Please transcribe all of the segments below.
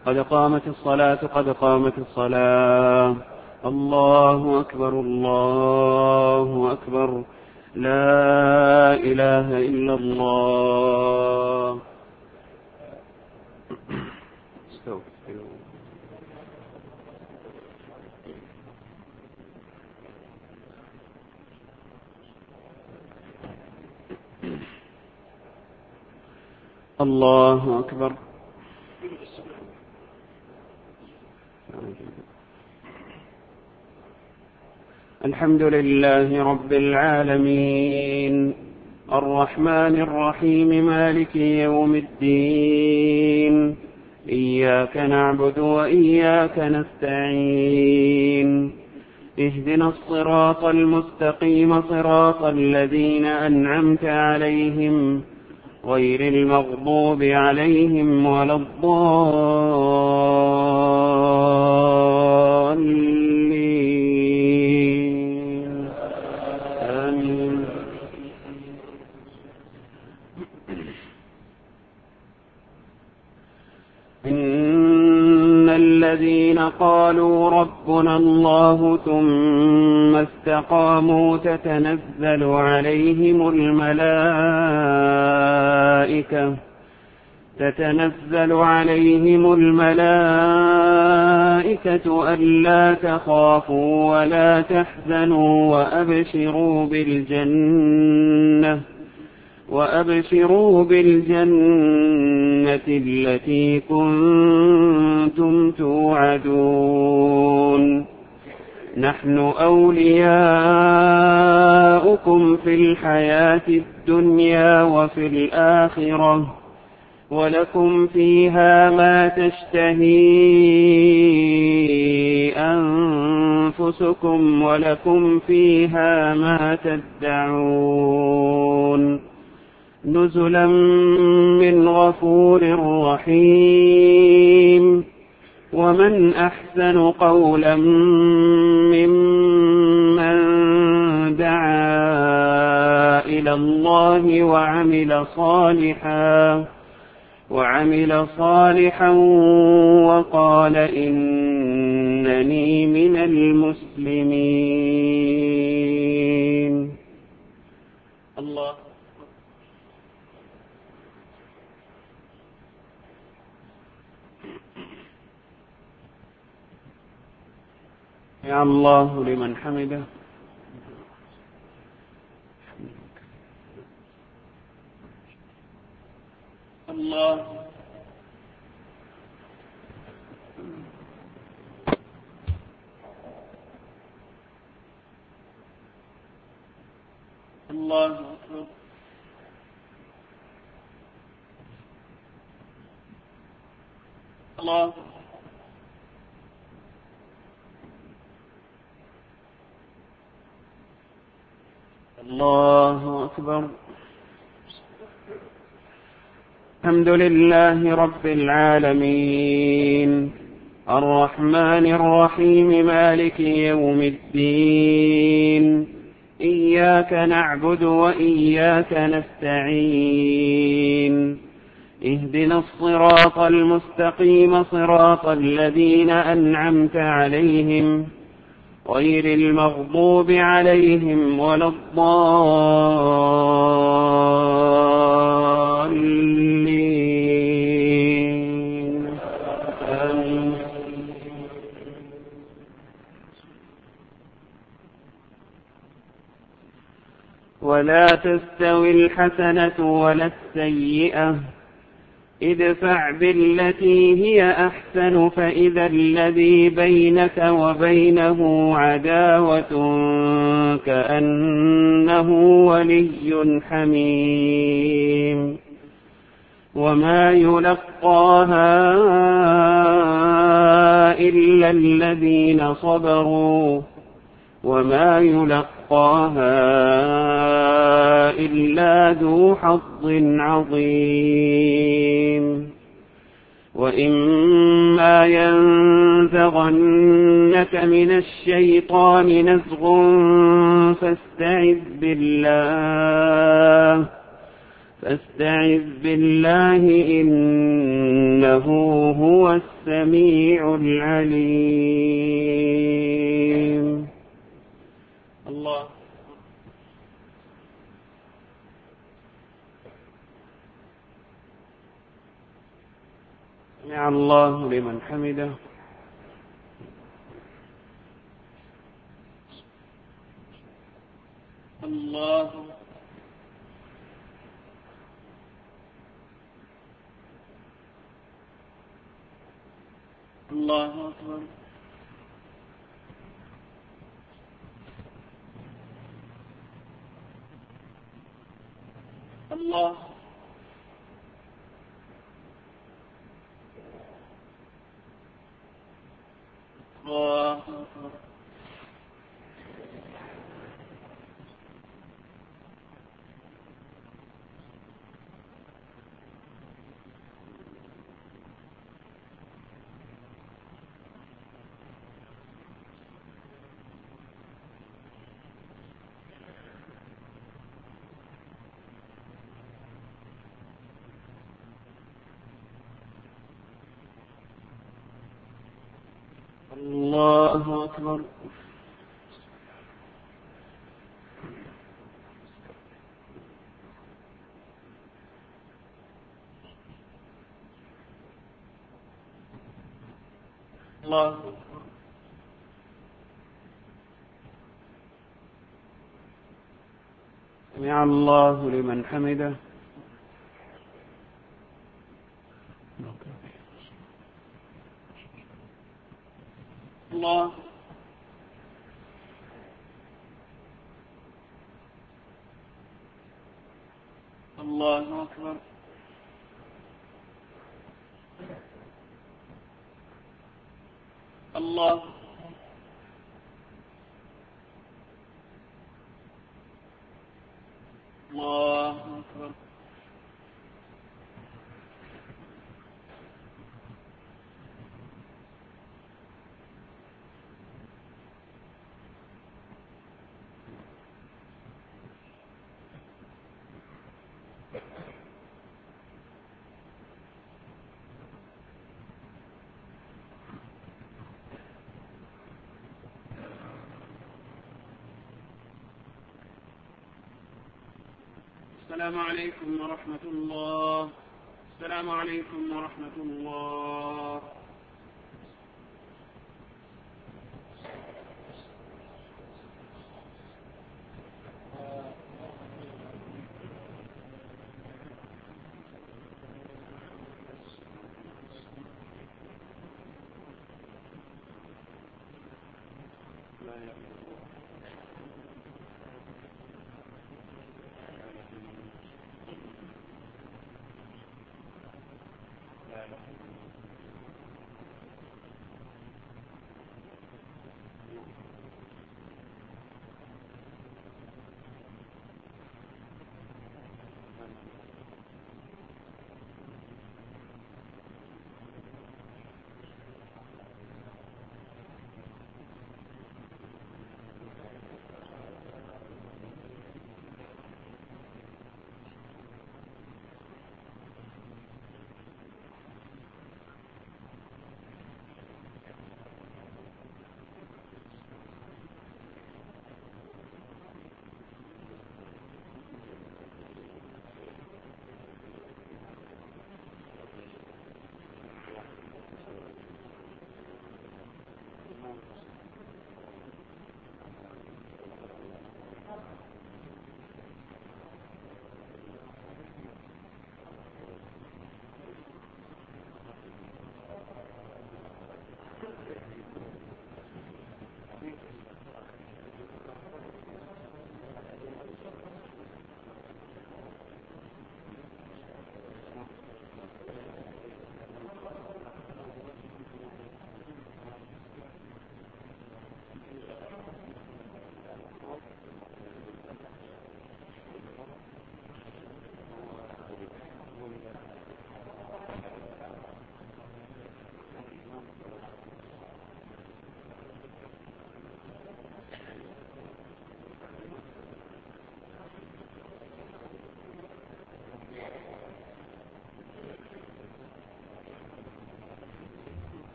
قد قامت الصلاة قد قامت الصلاة. الله أكبر الله أكبر. لا إله إلا الله. الله أكبر. الحمد لله رب العالمين الرحمن الرحيم مالك يوم الدين. إياك نعبد وإياك نستعين. اهدنا الصراط المستقيم صراط الذين أنعمت عليهم غير المغضوب عليهم ولا الضالين. آمين. إن الذين قالوا ربنا الله ثم استقاموا تتنزل عليهم الملائكة ألا تخافوا ولا تحزنوا وأبشروا بالجنة التي كنتم توعدون. نحن أولياؤكم في الحياة الدنيا وفي الآخرة ولكم فيها ما تشتهي أنفسكم ولكم فيها ما تدعون. نزلا من غفور رحيم. ومن أحسن قولا ممن دعا إلى الله وعمل صالحا وقال إنني من المسلمين. الله. يا الله لمن حمده. الله. الله أكبر. الله. الله أكبر. الحمد لله رب العالمين الرحمن الرحيم مالك يوم الدين. إياك نعبد وإياك نستعين. اهدنا الصراط المستقيم صراط الذين أنعمت عليهم غير المغضوب عليهم ولا الضالين. آمين. ولا تستوي الحسنة ولا السيئة ادفع بالتي هي أحسن فإذا الذي بينك وبينه عداوة كأنه ولي حميم. وما يلقاها إلا الذين صبروا وما يلقاها إلا ذو حظ عظيم. وإما ينزغنك من الشيطان فاستعذ بالله إنه هو السميع العليم. الله سمع الله لمن حمده. الله الله أكبر. الله الله أكبر. الله أكبر. الله سمع الله لمن حمده. الله الله أكبر. الله الله أكبر. السلام عليكم ورحمة الله. السلام عليكم ورحمة الله.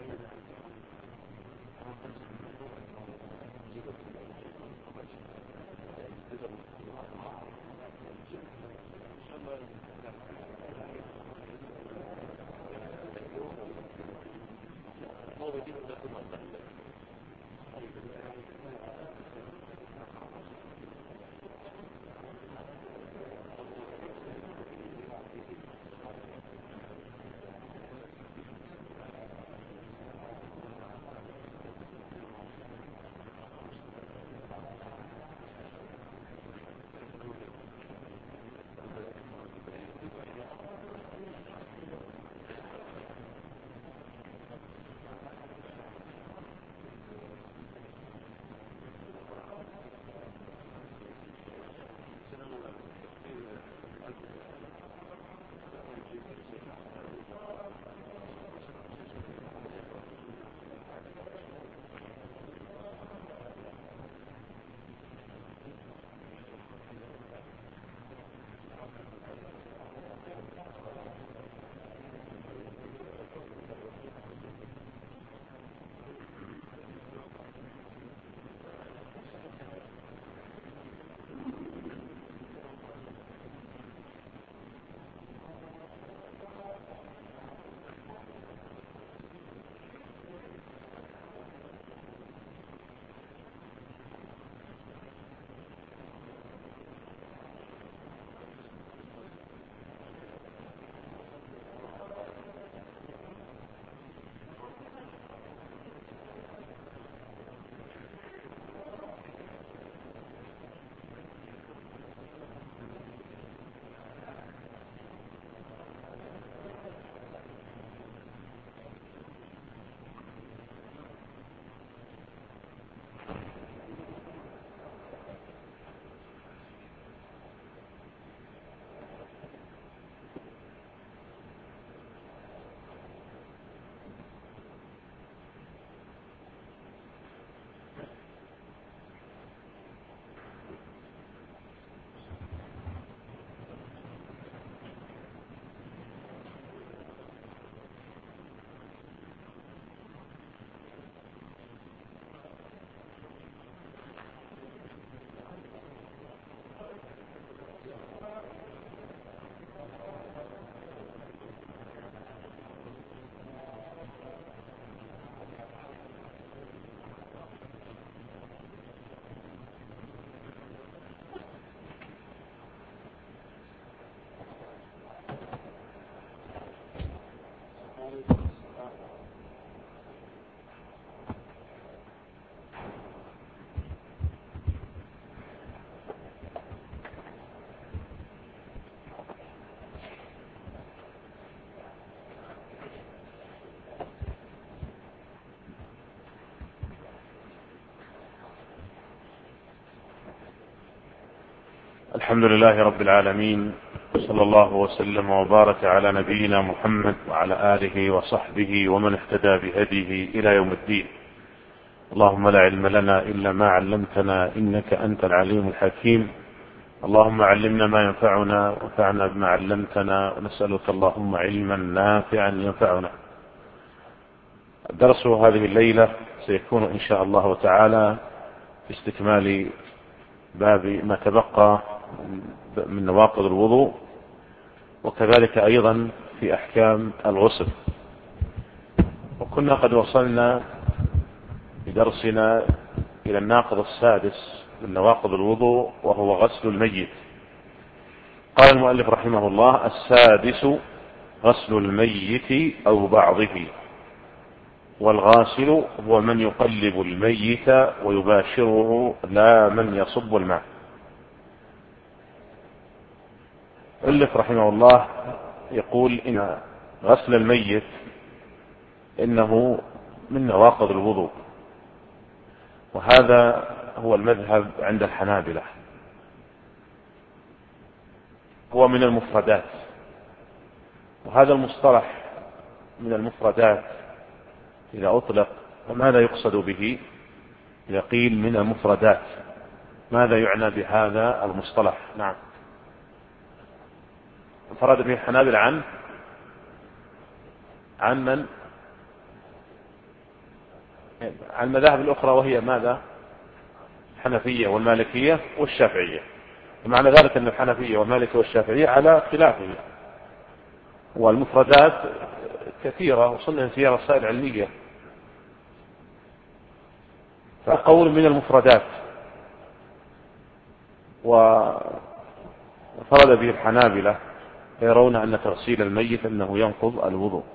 الحمد لله رب العالمين، صلى الله وسلم وبارك على نبينا محمد وعلى آله وصحبه ومن اهتدى بهديه إلى يوم الدين. اللهم لا علم لنا إلا ما علمتنا إنك أنت العليم الحكيم. اللهم علمنا ما ينفعنا وانفعنا بما علمتنا، ونسألك اللهم علما نافعا ينفعنا. الدرس هذه الليلة سيكون إن شاء الله تعالى في استكمال باب ما تبقى من نواقض الوضوء، وكذلك أيضا في أحكام الغسل. وكنا قد وصلنا بدرسنا إلى الناقض السادس من نواقض الوضوء، وهو غسل الميت. قال المؤلف رحمه الله: السادس غسل الميت أو بعضه. والغاسل هو من يقلب الميت ويباشره، لا من يصب الماء. المؤلف رحمه الله يقول إن غسل الميت إنه من نواقض الوضوء، وهذا هو المذهب عند الحنابلة. هو من المفردات، وهذا المصطلح من المفردات إذا أطلق فماذا يقصد به؟ إذا قيل من المفردات ماذا يعنى بهذا المصطلح؟ نعم، انفرد به الحنابلة عن من؟ عن المذاهب الأخرى، وهي ماذا؟ الحنفية والمالكية والشافعية. ومعنى ذلك أن الحنفية والمالكية والشافعية على خلافه، والمفردات كثيرة وصلنا فيها رسائل علمية. فقول من المفردات وفرد به الحنابلة يرون أن تغسيل الميت أنه ينقض الوضوء.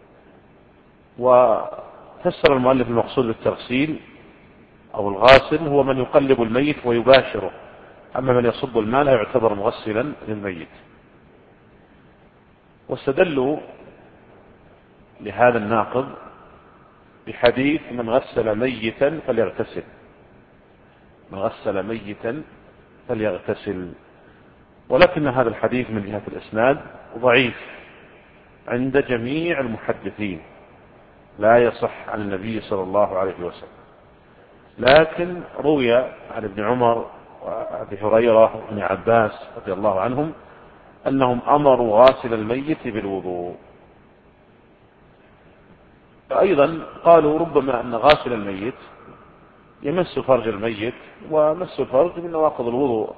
وفسر المؤلف المقصود بالتغسيل أو الغاسل هو من يقلب الميت ويباشره، أما من يصب الماء لا يعتبر مغسلا للميت. واستدلوا لهذا الناقض بحديث من غسل ميتا فليغتسل، من غسل ميتا فليغتسل. ولكن هذا الحديث من جهة الإسناد ضعيف عند جميع المحدثين، لا يصح عن النبي صلى الله عليه وسلم. لكن روي عن ابن عمر وابي هريرة وابن عباس رضي الله عنهم أنهم أمروا غاسل الميت بالوضوء. أيضا قالوا ربما أن غاسل الميت يمس فرج الميت، ومس الفرج من نواقض الوضوء.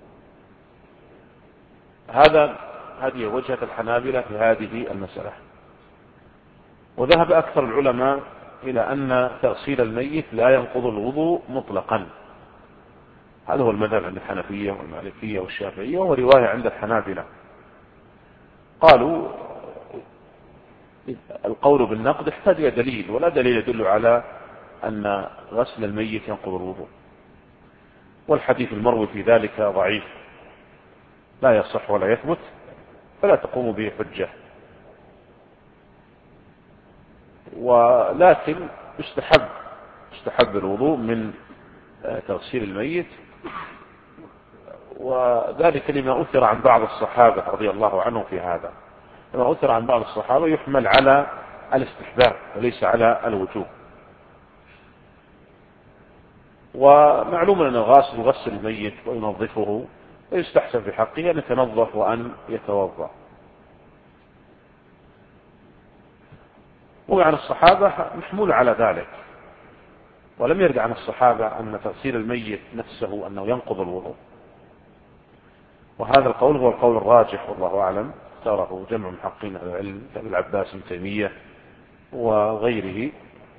هذه وجهة الحنابلة في هذه المسألة. وذهب أكثر العلماء إلى أن تغسيل الميت لا ينقض الوضوء مطلقا. هذا هو المذهب عند الحنفية والمالكية والشافعية، وهو رواية عند الحنابلة. قالوا القول بالنقض يحتاج إلى دليل، ولا دليل يدل على أن غسل الميت ينقض الوضوء، والحديث المروي في ذلك ضعيف لا يصح ولا يثبت، فلا تقوم به حجة. ولكن يستحب الوضوء من تغسيل الميت، وذلك لما أثر عن بعض الصحابة رضي الله عنهم في هذا. لما أثر عن بعض الصحابة يحمل على الاستحباب وليس على الوجوب. ومعلوم أن الغاسل يغسل الميت وينظفه، ويستحسن في حقه أن يتنظف وأن يتوضأ. وعن الصحابة محمول على ذلك، ولم يرد عن الصحابة أن تغسيل الميت نفسه أنه ينقض الوضوء. وهذا القول هو القول الراجح والله أعلم، اختاره جمع محققين أهل العلم كابن العباس بن تيمية وغيره.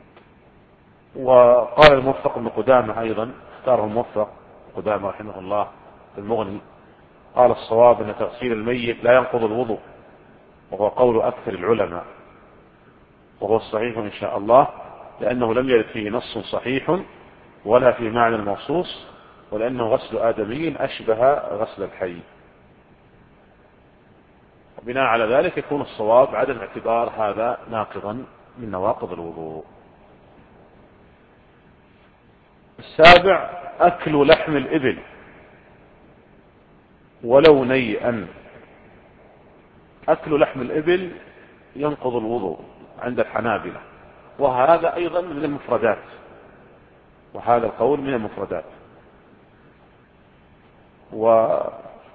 وقال الموفق بن قدامة أيضا، اختاره الموفق قدامة رحمه الله في المغني، قال الصواب أن تغسيل الميت لا ينقض الوضوء، وهو قول أكثر العلماء، وهو الصحيح إن شاء الله، لأنه لم يرد فيه نص صحيح ولا في معنى المنصوص، ولأنه غسل آدمي أشبه غسل الحي. وبناء على ذلك يكون الصواب عدم اعتبار هذا ناقضا من نواقض الوضوء. السابع أكل لحم الإبل ولو نيئا. أكل لحم الإبل ينقض الوضوء عند الحنابلة، وهذا أيضا من المفردات، وهذا القول من المفردات. واختلف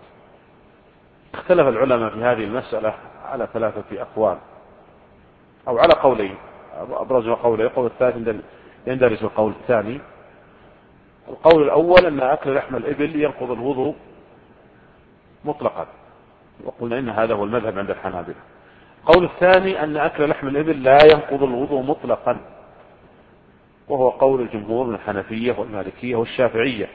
العلماء في هذه المسألة على 3 أقوال أو على قولين، أبرزوا قولين. القول الثالث يندرج القول الثاني. القول الأول أن أكل لحم الإبل ينقض الوضوء مطلقا، وقلنا إن هذا هو المذهب عند الحنابلة. القول الثاني أن أكل لحم الإبل لا ينقض الوضوء مطلقا، وهو قول الجمهور من الحنفية والمالكية والشافعية.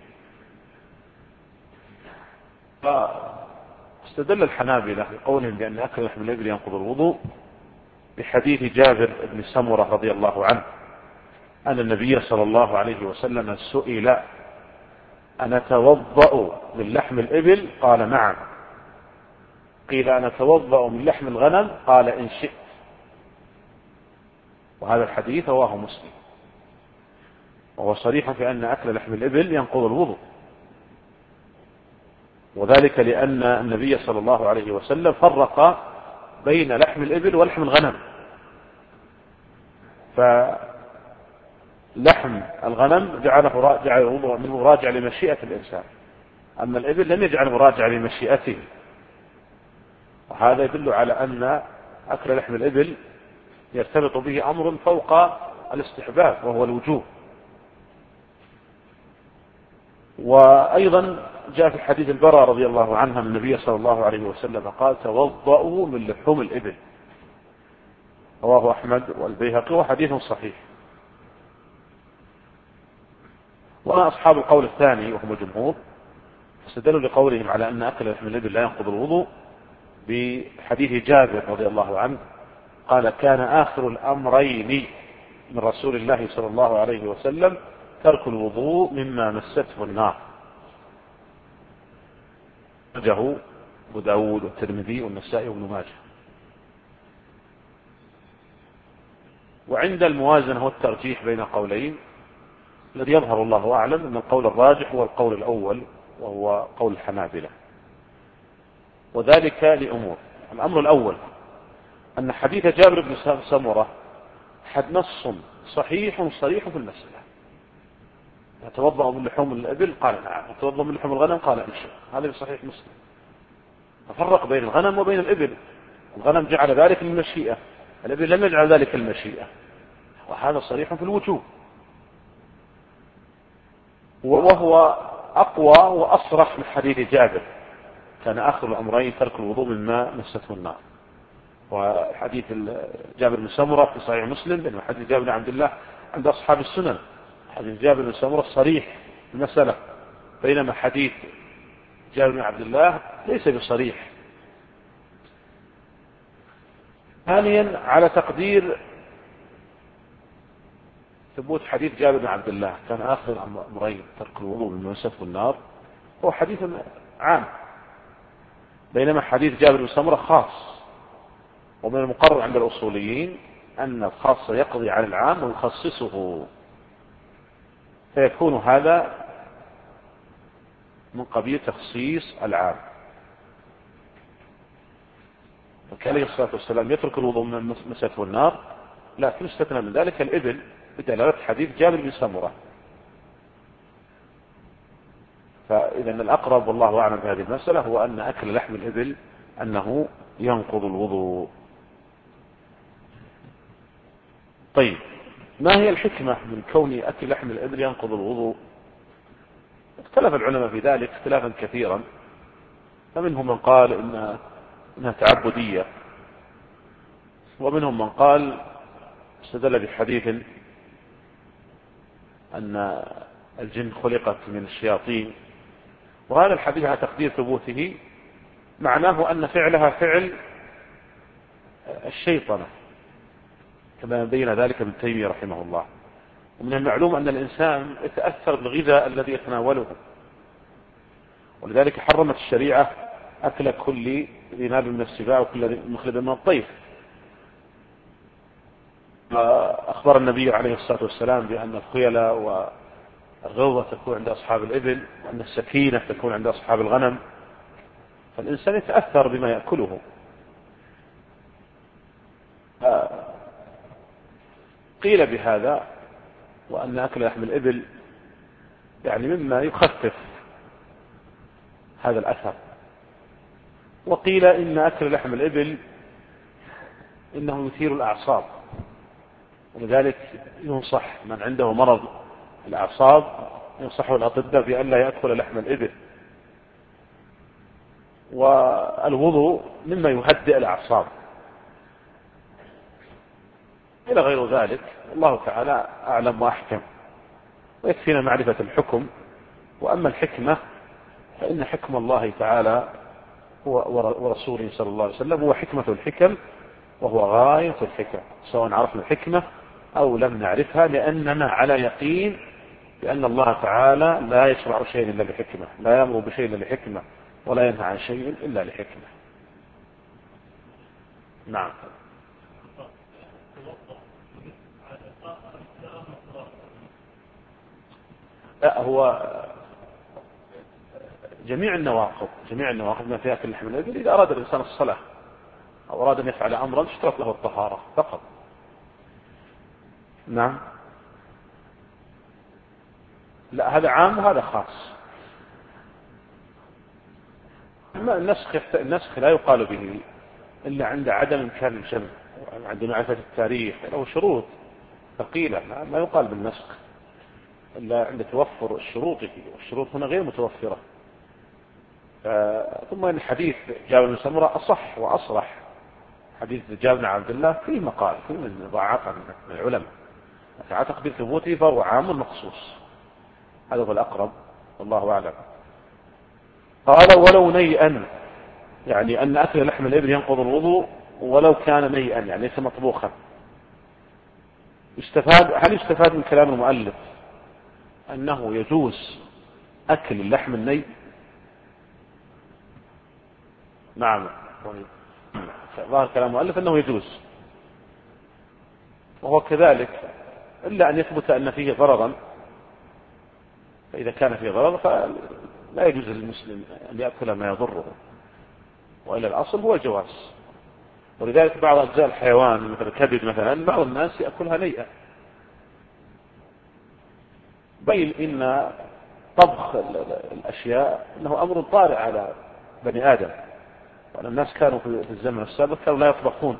فاستدل الحنابلة بقولهم بأن أكل لحم الإبل ينقض الوضوء بحديث جابر بن سمرة رضي الله عنه أن النبي صلى الله عليه وسلم سئل أن أتوضأ من لحم الإبل؟ قال نعم. قيل أن أتوضأ من لحم الغنم؟ قال إن شئت. وهذا الحديث رواه مسلم، وهو صريح في أن أكل لحم الإبل ينقض الوضوء، وذلك لأن النبي صلى الله عليه وسلم فرق بين لحم الإبل ولحم الغنم. فلحم الغنم جعله منه راجع لمشيئة الإنسان، أما الإبل لم يجعله راجع لمشيئته. وهذا يدل على أن أكل لحم الإبل يرتبط به أمر فوق الاستحباب وهو الوجوب. وأيضا جاء في حديث البراء رضي الله عنها من النبي صلى الله عليه وسلم قال توضؤوا من لحوم الإبل، رواه أحمد والبيهقي وحديث صحيح. وأنا أصحاب القول الثاني وهم الجمهور استدلوا لقولهم على أن أكل لحم الإبل لا ينقض الوضوء بحديث جابر رضي الله عنه قال كان آخر الأمرين من رسول الله صلى الله عليه وسلم ترك الوضوء مما مسته النار، أخرجه أبو داود والترمذي والنسائي وابن ماجه. وعند الموازنة والترجيح بين قولين الذي يظهر الله أعلم أن القول الراجح هو القول الأول وهو قول الحنابلة، وذلك لأمور. الأمر الأول أن حديث جابر بن سمرة نص صحيح صريح في المسألة، يتوضأ من لحوم الإبل قال نعم، يتوضأ من لحوم الغنم قال إن شاء. هذا في صحيح مسلم. ففرق بين الغنم وبين الإبل. الغنم جعل ذلك للمشيئة، الإبل لم يجعل ذلك المشيئة، وهذا صريح في الوجوب، وهو أقوى وأصرح من حديث جابر كان آخر الأمرين ترك الوضوء مما مسته النار. وحديث جابر بن سمرة في صحيح مسلم، بينما حديث جابر بن عبد الله عند أصحاب السنن حديث جابر بن سمرة صريح في المسألة، بينما حديث جابر بن عبد الله ليس بصريح. ثانيا على تقدير ثبوت حديث جابر بن عبد الله كان آخر الأمرين ترك الوضوء مما مسته النار هو حديث عام، بينما حديث جابر بن سمرة خاص. ومن المقرر عند الأصوليين أن الخاص يقضي على العام ويخصصه، فيكون هذا من قبيل تخصيص العام. فكان عليه الصلاة والسلام يترك الوضوء من مسته النار، لكن استثنى من ذلك الإبل بدلالة حديث جابر بن سمرة. فإذا الأقرب والله أعلم في هذه المسألة هو أن أكل لحم الإبل أنه ينقض الوضوء. طيب، ما هي الحكمة من كون أكل لحم الإبل ينقض الوضوء؟ اختلف العلماء في ذلك اختلافا كثيرا، فمنهم من قال إنها تعبدية، ومنهم من قال استدل بحديث أن الجن خلقت من الشياطين، وهذا الحديث على تقدير ثبوته معناه أن فعلها فعل الشيطنة كما بين ذلك ابن تيمية رحمه الله. ومن المعلوم أن الإنسان يتأثر بالغذاء الذي يتناوله، ولذلك حرمت الشريعة أكل كل ذي ناب من السباع وكل مخلب من الطير. أخبر النبي عليه الصلاة والسلام بأن الخيلة والغوضة تكون عند أصحاب الإبل، وأن السكينة تكون عند أصحاب الغنم، فالإنسان يتأثر بما يأكله. قيل بهذا وأن أكل لحم الإبل يعني مما يخفف هذا الأثر، وقيل إن أكل لحم الإبل إنه يثير الأعصاب، ولذلك ينصح من عنده مرض الأعصاب ينصحه الأطباء بأن لا يأكل لحم الإبل. والوضوء مما يهدئ الأعصاب إلى غير ذلك. الله تعالى أعلم وأحكم، ويكفينا معرفة الحكم. وأما الحكمة فإن حكم الله تعالى ورسوله صلى الله عليه وسلم هو حكمة الحكم، وهو غاية الحكم، سواء عرفنا الحكمة أو لم نعرفها، لأننا على يقين بأن الله تعالى لا يشرع شيء إلا لحكمة، لا يأمر بشيء إلا لحكمة، ولا ينهى عن شيء إلا لحكمة. نعم. لا، هو جميع النواقض ما فيها أكل لحم الإبل إذا أراد الإنسان الصلاة أو أراد أن يفعل أمرا اشترط له الطهارة فقط. نعم. لا، هذا عام وهذا خاص. أما النسخ لا يقال به إلا عند عدم إمكان الجمع، عند معرفة التاريخ له شروط، ثقيلة ما يقال بالنسخ إلا عند توفر الشروط فيه، والشروط هنا غير متوفرة. ثم إن حديث جابر بن سمرة أصح وأصرح. حديث جابر بن عبد الله فيه مقال فيه من ضعاف من العلماء، فأعتقد بثبوته فهو عام مخصوص. هذا هو الأقرب والله أعلم. قال ولو نيئا، يعني أن أكل لحم الإبل ينقض الوضوء ولو كان نيئا، يعني ليس مطبوخا. هل يستفاد من كلام المؤلف أنه يجوز أكل اللحم الني؟ نعم، ظاهر كلام المؤلف أنه يجوز، وهو كذلك إلا أن يثبت أن فيه ضررا، فإذا كان فيه ضرر فلا يجوز للمسلم أن يأكل ما يضره، وإلا الأصل هو الجواز. ولذلك بعض أجزاء الحيوان مثل الكبد مثلا بعض الناس يأكلها نيئة، بين إن طبخ الأشياء إنه أمر طارئ على بني آدم، وأن الناس كانوا في الزمن السابق كانوا لا يطبخون.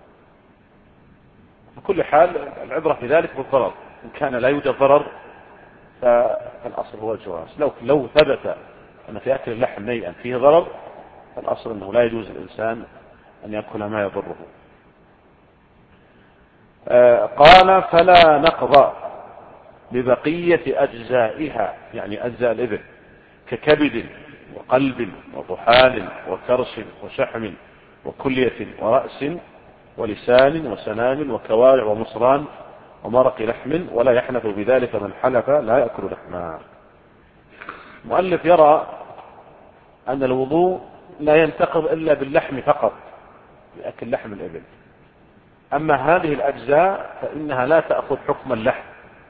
في كل حال العبرة في ذلك بالضرر، إن كان لا يوجد ضرر فالأصل هو الجواز. لو ثبت أن في أكل اللحم نيئا فيه ضرر فالأصل أنه لا يجوز الإنسان أن يأكل ما يضره. قال فلا نقض ببقية أجزائها، يعني أجزاء الإبل ككبد وقلب وطحال وكرش وشحم وكلية ورأس ولسان وسنام وكوارع ومصران ومرق لحم، ولا يحنث بذلك من حلف لا يأكل لحما. المؤلف يرى أن الوضوء لا ينتقض إلا باللحم فقط، بأكل لحم الإبل. أما هذه الأجزاء فإنها لا تأخذ حكم اللحم،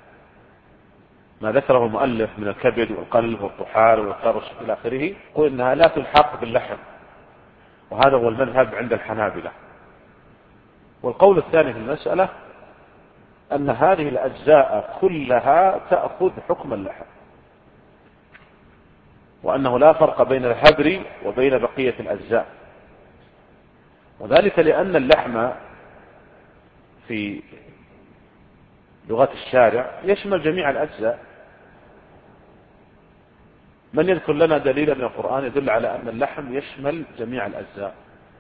ما ذكره المؤلف من الكبد والقلب والطحال والكرش إلى آخره، يقول إنها لا تلحق باللحم، وهذا هو المذهب عند الحنابلة. والقول الثاني في المسألة أن هذه الأجزاء كلها تأخذ حكم اللحم، وأنه لا فرق بين الهبر وبين بقية الأجزاء، وذلك لأن اللحم في لغة الشارع يشمل جميع الأجزاء. من يذكر لنا دليلا من القرآن يدل على أن اللحم يشمل جميع الأجزاء؟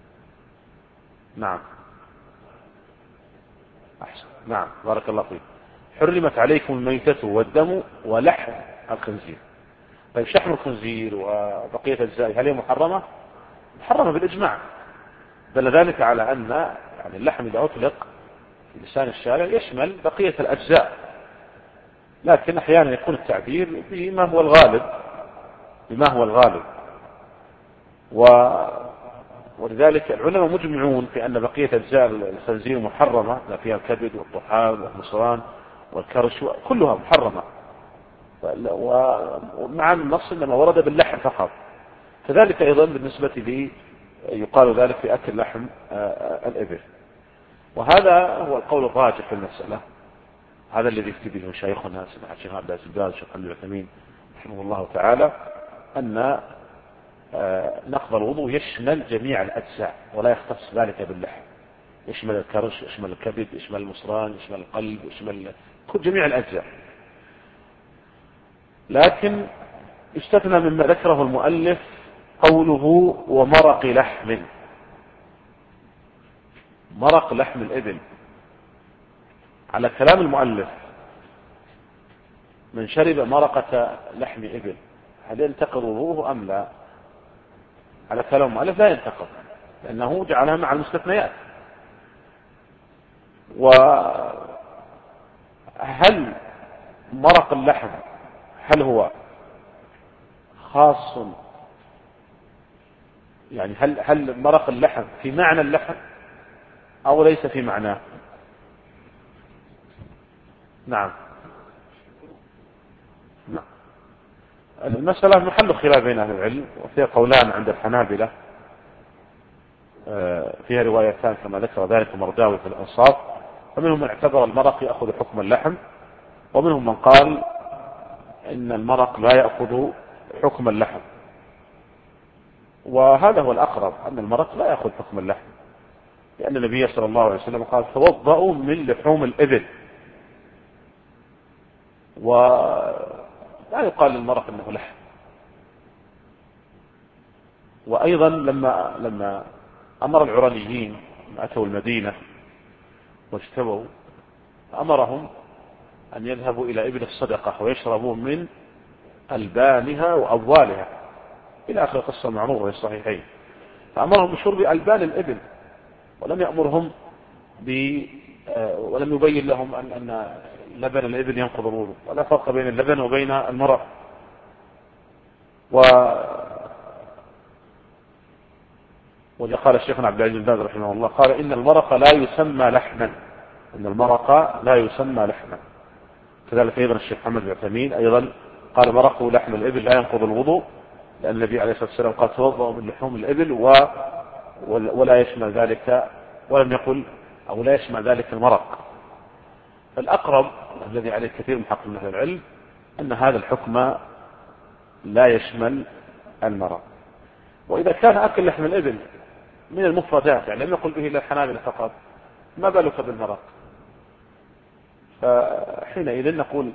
نعم، أحسن، نعم، بارك الله فيك. حرمت عليكم الميتة والدم ولحم الخنزير. طيب شحم الخنزير وبقية أجزائه هل هي محرمة؟ محرمة بالإجماع، دل ذلك على أن يعني اللحم إذا أطلق في لسان الشارع يشمل بقية الأجزاء، لكن أحيانا يكون التعبير بما هو الغالب. ولذلك العلماء مجمعون في أن بقية أجزاء الخنزير محرمة، لا فيها الكبد والطحال والمصران والكرش كلها محرمة، ومع النص إنما ورد باللحم فقط. كذلك أيضا بالنسبة لي يقال ذلك في أكل لحم الإبل، وهذا هو القول الراجح في المسألة. هذا الذي يفتي به شيخنا سماحة الشيخ عبد العزيز بن باز الشيخ خالد العثيمين رحمه الله تعالى، أن نقض الوضوء يشمل جميع الأجزاء ولا يختص ذلك باللحم، يشمل الكرش، يشمل الكبد، يشمل المصران، يشمل القلب، يشمل جميع الأجزاء. لكن استثنى مما ذكره المؤلف قوله ومرق لحم، مرق لحم الإبل. على كلام المؤلف من شرب مرقة لحم إبل هل ينتقض وضوءه أم لا؟ على كلام المؤلف لا ينتقض، لأنه جعلها مع المستثنيات. وهل مرق اللحم هل هو خاص، يعني هل مرق اللحم في معنى اللحم أو ليس في معناه؟ نعم، المسألة محل خلاف بين أهل العلم، وفيها قولان عند الحنابلة، فيها روايتان كما ذكر ذلك مرداوي في الأنصاف، فمنهم من اعتبر المرق يأخذ حكم اللحم، ومنهم من قال إن المرق لا يأخذ حكم اللحم. وهذا هو الأقرب، أن المرق لا يأخذ حكم اللحم، لأن النبي صلى الله عليه وسلم قال توضؤوا من لحوم الإبل ولا يقال للمرق أنه لحم. وأيضا لما أمر العرانيين أتوا المدينة واجتبوا، أمرهم أن يذهبوا إلى إبل الصدقة ويشربوا من ألبانها وأبوالها إلى آخر قصة معروفة في الصحيحين. فأمرهم بشرب ألبان الإبل، ولم يأمرهم ولم يبين لهم أن لبن الإبل ينقض الوضوء، ولا فرق بين اللبن وبين المرق. وقال الشيخ عبد العزيز بن باز رحمه الله قال إن المرق لا يسمى لحما، إن المرق لا يسمى لحما. كذلك أيضا الشيخ محمد بن عثيمين أيضا قال مرقه لحم الإبل لا ينقض الوضوء، لأن النبي عليه الصلاة والسلام قال توضأ من لحوم الإبل ولا يشمل ذلك، ولم يقل أو لا يشمل ذلك المرق. فالأقرب الذي عليه كثير من حق من أهل العلم أن هذا الحكم لا يشمل المرق. وإذا كان أكل لحم الإبل من المفردات، يعني لم يقل به إلا الحنابلة فقط، ما بالك بالمرق؟ فحينئذ نقول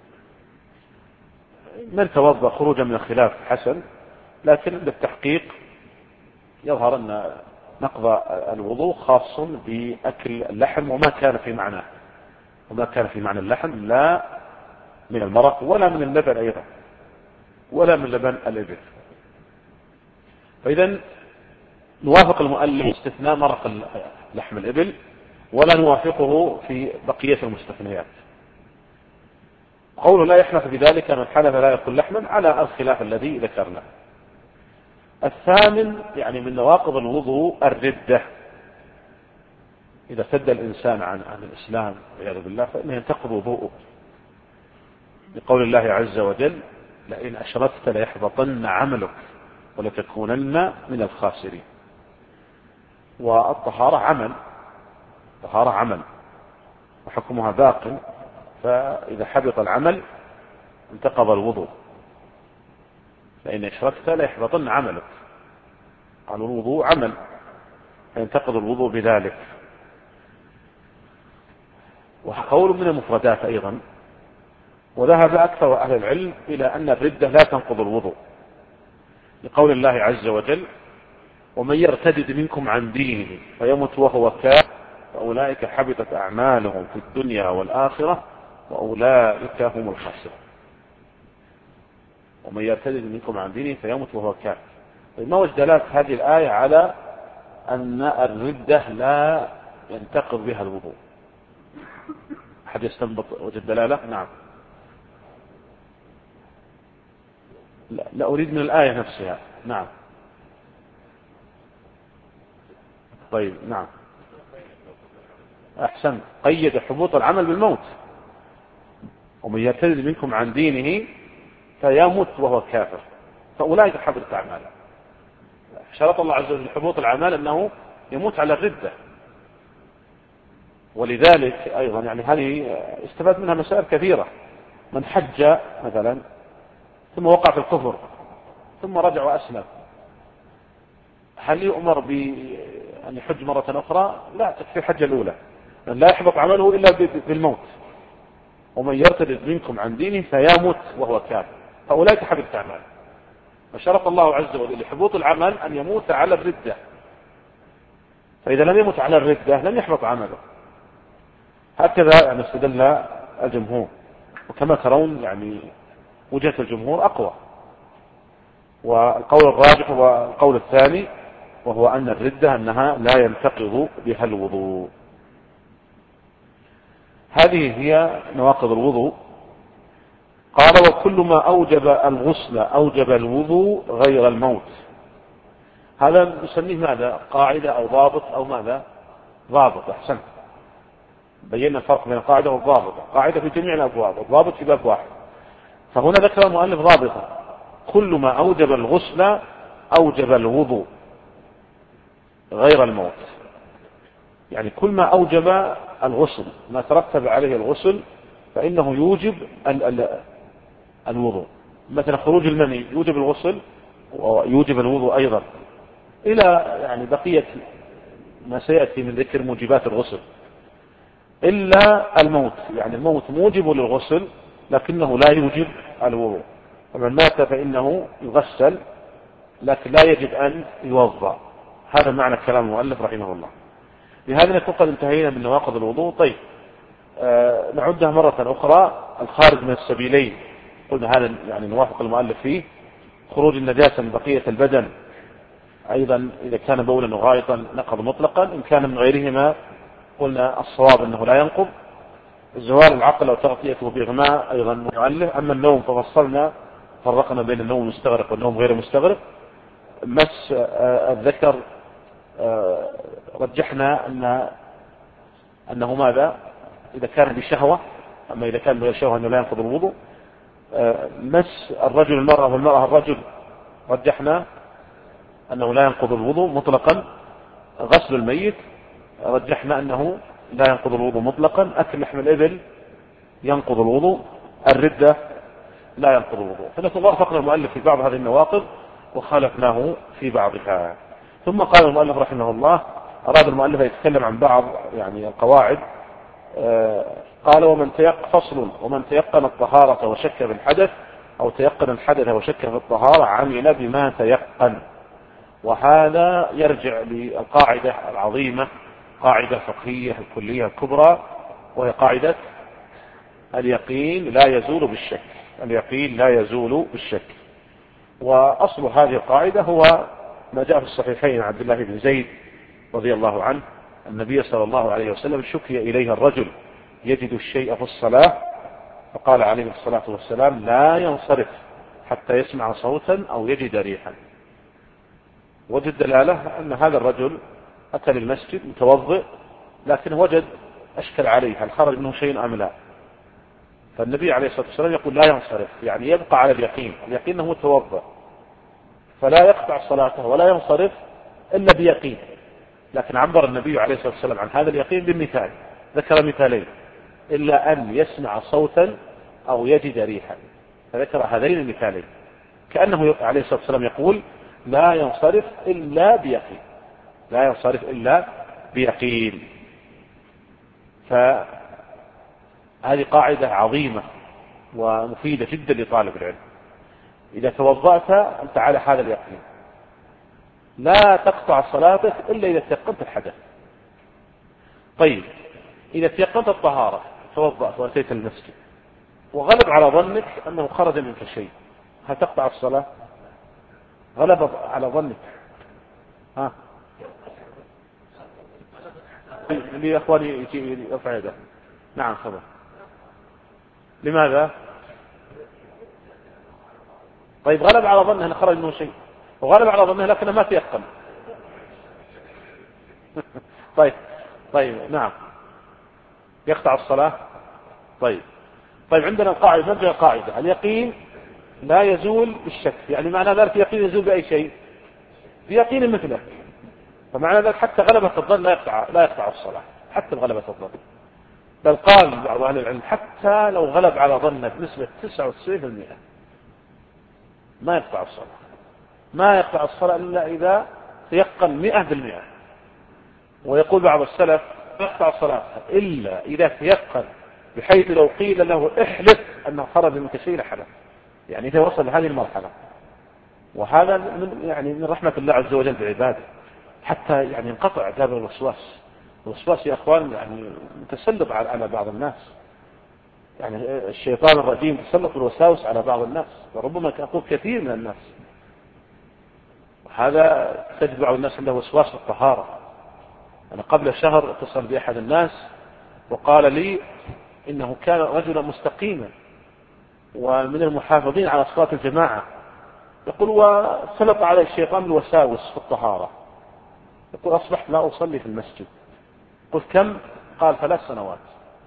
من توضأ خروجا من الخلاف حسن، لكن بالتحقيق يظهر أن نقض الوضوء خاص بأكل اللحم وما كان في معناه، وما كان في معنى اللحم لا من المرق ولا من اللبن أيضا ولا من لبن الإبل. فإذا نوافق المؤلف استثناء مرق لحم الإبل، ولا نوافقه في بقية المستثنيات. قوله لا يحنث بذلك من حلف لا يأكل لحما على الخلاف الذي ذكرنا. الثامن يعني من نواقض الوضوء الردة. إذا ارتد الإنسان عن الإسلام والعياذ بالله فإنه ينتقض وضوءه، لقول الله عز وجل لئن أشركت ليحبطن عملك ولتكونن من الخاسرين. والطهارة عمل، طهارة عمل وحكمها باق، فإذا حبط العمل انتقض الوضوء. لئن أشركت ليحبطن عملك، قال الوضوء عمل فينتقض الوضوء بذلك. وقول من المفردات أيضا. وذهب أكثر أهل العلم إلى أن الردة لا تنقض الوضوء، لقول الله عز وجل ومن يرتد منكم عن دينه فيمت وهو كافر فأولئك حبطت أعمالهم في الدنيا والآخرة وأولئك هم الخاسرون. ومن يرتد منكم عن دينه فيمت وهو كافر. ما وجه دلالة هذه الآية على أن الردة لا ينتقض بها الوضوء؟ أحد يستنبط وجه الدلالة؟ نعم. لا أريد من الآية نفسها. نعم. طيب نعم أحسن. قيد حبوط العمل بالموت. ومن يرتد منكم عن دينه فيموت وهو كافر فأولئك حبطت أعماله. شرط الله عز وجل حبوط العمل أنه يموت على الردة. ولذلك أيضا يعني هذه استفاد منها مسائل كثيرة. من حج مثلا ثم وقع في الكفر ثم رجع وأسلم، هل يؤمر بأن يحج مرة أخرى؟ لا، تكفي الحجة الأولى، لا يحبط عمله إلا بالموت. ومن يرتد منكم عن دينه فيموت وهو كافر فأولئك حبطت أعماله. فشرط الله عز وجل لحبوط العمل أن يموت على الردة، فإذا لم يمت على الردة لم يحبط عمله. هكذا يعني استدل الجمهور، وكما ترون يعني وجهة الجمهور أقوى. والقول الراجح هو القول الثاني، وهو أن الردة أنها لا ينتقض بها الوضوء. هذه هي نواقض الوضوء. قال وكل ما أوجب الغسل أوجب الوضوء غير الموت. هذا نسميه ماذا؟ قاعدة أو ضابط أو ماذا؟ ضابط. أحسنت، بينا الفرق بين القاعدة والضابط. قاعدة في جميع الأبواب، الضابط في باب واحد. فهنا ذكر المؤلف ضابطا: كل ما أوجب الغسل أوجب الوضوء غير الموت. يعني كل ما أوجب الغسل، ما ترتب عليه الغسل فإنه يوجب الوضوء. مثلا خروج المني يوجب الغسل ويوجب الوضوء أيضا، إلى يعني بقية ما سيأتي من ذكر موجبات الغسل، إلا الموت. يعني الموت موجب للغسل لكنه لا يوجب الوضوء. ومن مات فإنه يغسل لكن لا يجب أن يوضأ. هذا معنى كلام المؤلف رحمه الله. بهذا نكون قد انتهينا من نواقض الوضوء. طيب نعدها مرة أخرى. الخارج من السبيلين قلنا هذا يعني نوافق المؤلف فيه. خروج النجاسة من بقية البدن أيضا إذا كان بولا وغائطا نقض مطلقا. إن كان من غيرهما قلنا الصواب أنه لا ينقض. زوال العقل أو تغطيته بإغماء أيضا معله. أما النوم ففصلنا فرقنا بين النوم المستغرق والنوم غير المستغرق. مس الذكر رجحنا أنه ماذا إذا كان بشهوة. أما إذا كان بغير شهوة أنه لا ينقض الوضوء. مس الرجل المرأة والمرأة الرجل رجحنا أنه لا ينقض الوضوء مطلقا. غسل الميت رجحنا أنه لا ينقض الوضوء مطلقا. أكل لحم الإبل ينقض الوضوء. الردة لا ينقض الوضوء. فنكون وافقنا المؤلف في بعض هذه النواقض وخالفناه في بعضها. ثم قال المؤلف رحمه الله أراد المؤلف يتكلم عن بعض يعني القواعد. قال ومن تيقن الطهارة وشك في الحدث أو تيقن الحدث وشك في الطهارة عمل بما تيقن. وهذا يرجع للقاعدة العظيمة قاعدة فقهية الكلية الكبرى وهي قاعدة اليقين لا يزول بالشك. اليقين لا يزول بالشك. وأصل هذه القاعدة هو ما جاء في الصحيحين عن عبد الله بن زيد رضي الله عنه النبي صلى الله عليه وسلم شكي إليه الرجل يجد الشيء في الصلاة فقال عليه الصلاة والسلام لا ينصرف حتى يسمع صوتا أو يجد ريحا. وجد الدلالة أن هذا الرجل أتى للمسجد متوضئ لكنه وجد أشكل عليه هل خرج منه شيء أم لا. فالنبي عليه الصلاة والسلام يقول لا ينصرف يعني يبقى على اليقين. اليقين أنه متوضئ فلا يقطع صلاته ولا ينصرف إلا بيقين. لكن عبر النبي عليه الصلاة والسلام عن هذا اليقين بالمثال. ذكر مثالين إلا أن يسمع صوتا أو يجد ريحا. فذكر هذين المثالين كأنه عليه الصلاة والسلام يقول لا ينصرف إلا بيقين. لا ينصرف إلا بيقين. فهذه قاعدة عظيمة ومفيدة جدا لطالب العلم. إذا توضأت أنت على هذا اليقين لا تقطع صلاتك إلا إذا تيقنت الحدث. طيب إذا تيقنت الطهارة توضأت وأتيت المسجد وغلب على ظنك أنه خرج منك شيء هل تقطع الصلاة؟ غلب على ظنك ها اللي يا أخواني يرفع يده. نعم خبر. لماذا؟ طيب غلب على ظنه أنه خرج منه شيء وغلب على ظنه لكنه ما تيقن. طيب نعم يقطع الصلاة. طيب عندنا القاعدة نرجع القاعدة اليقين لا يزول بالشك. يعني معنى ذلك يقين يزول بأي شيء بيقين مثله. فمعنى ذلك حتى غلبة الظن لا يقطع الصلاة حتى غلبة الظن. بل قال بعض أهل العلم حتى لو غلب على ظنك بنسبة 99% ما يقطع الصلاة. ما يقطع الصلاة إلا إذا تيقن 100%. ويقول بعض السلف يقطع الصلاة إلا إذا تيقن بحيث لو قيل له احلف أنه خرج منك شيء لحلف. يعني إذا وصل لهذه المرحلة. وهذا من رحمة الله عز وجل بعباده حتى يعني انقطع دابر الوسواس. الوسواس يا أخوان يعني متسلط على بعض الناس. يعني الشيطان الرجيم تسلط الوساوس على بعض الناس وربما يكون كثير من الناس. وهذا تجد بعض الناس عنده وسواس في الطهارة. أنا قبل شهر اتصل بأحد الناس وقال لي إنه كان رجلا مستقيما ومن المحافظين على صلاة الجماعة. يقول وسلط على الشيطان الوساوس في الطهارة. يقول أصبحت لا أصلي في المسجد. قلت كم؟ قال 3 سنوات.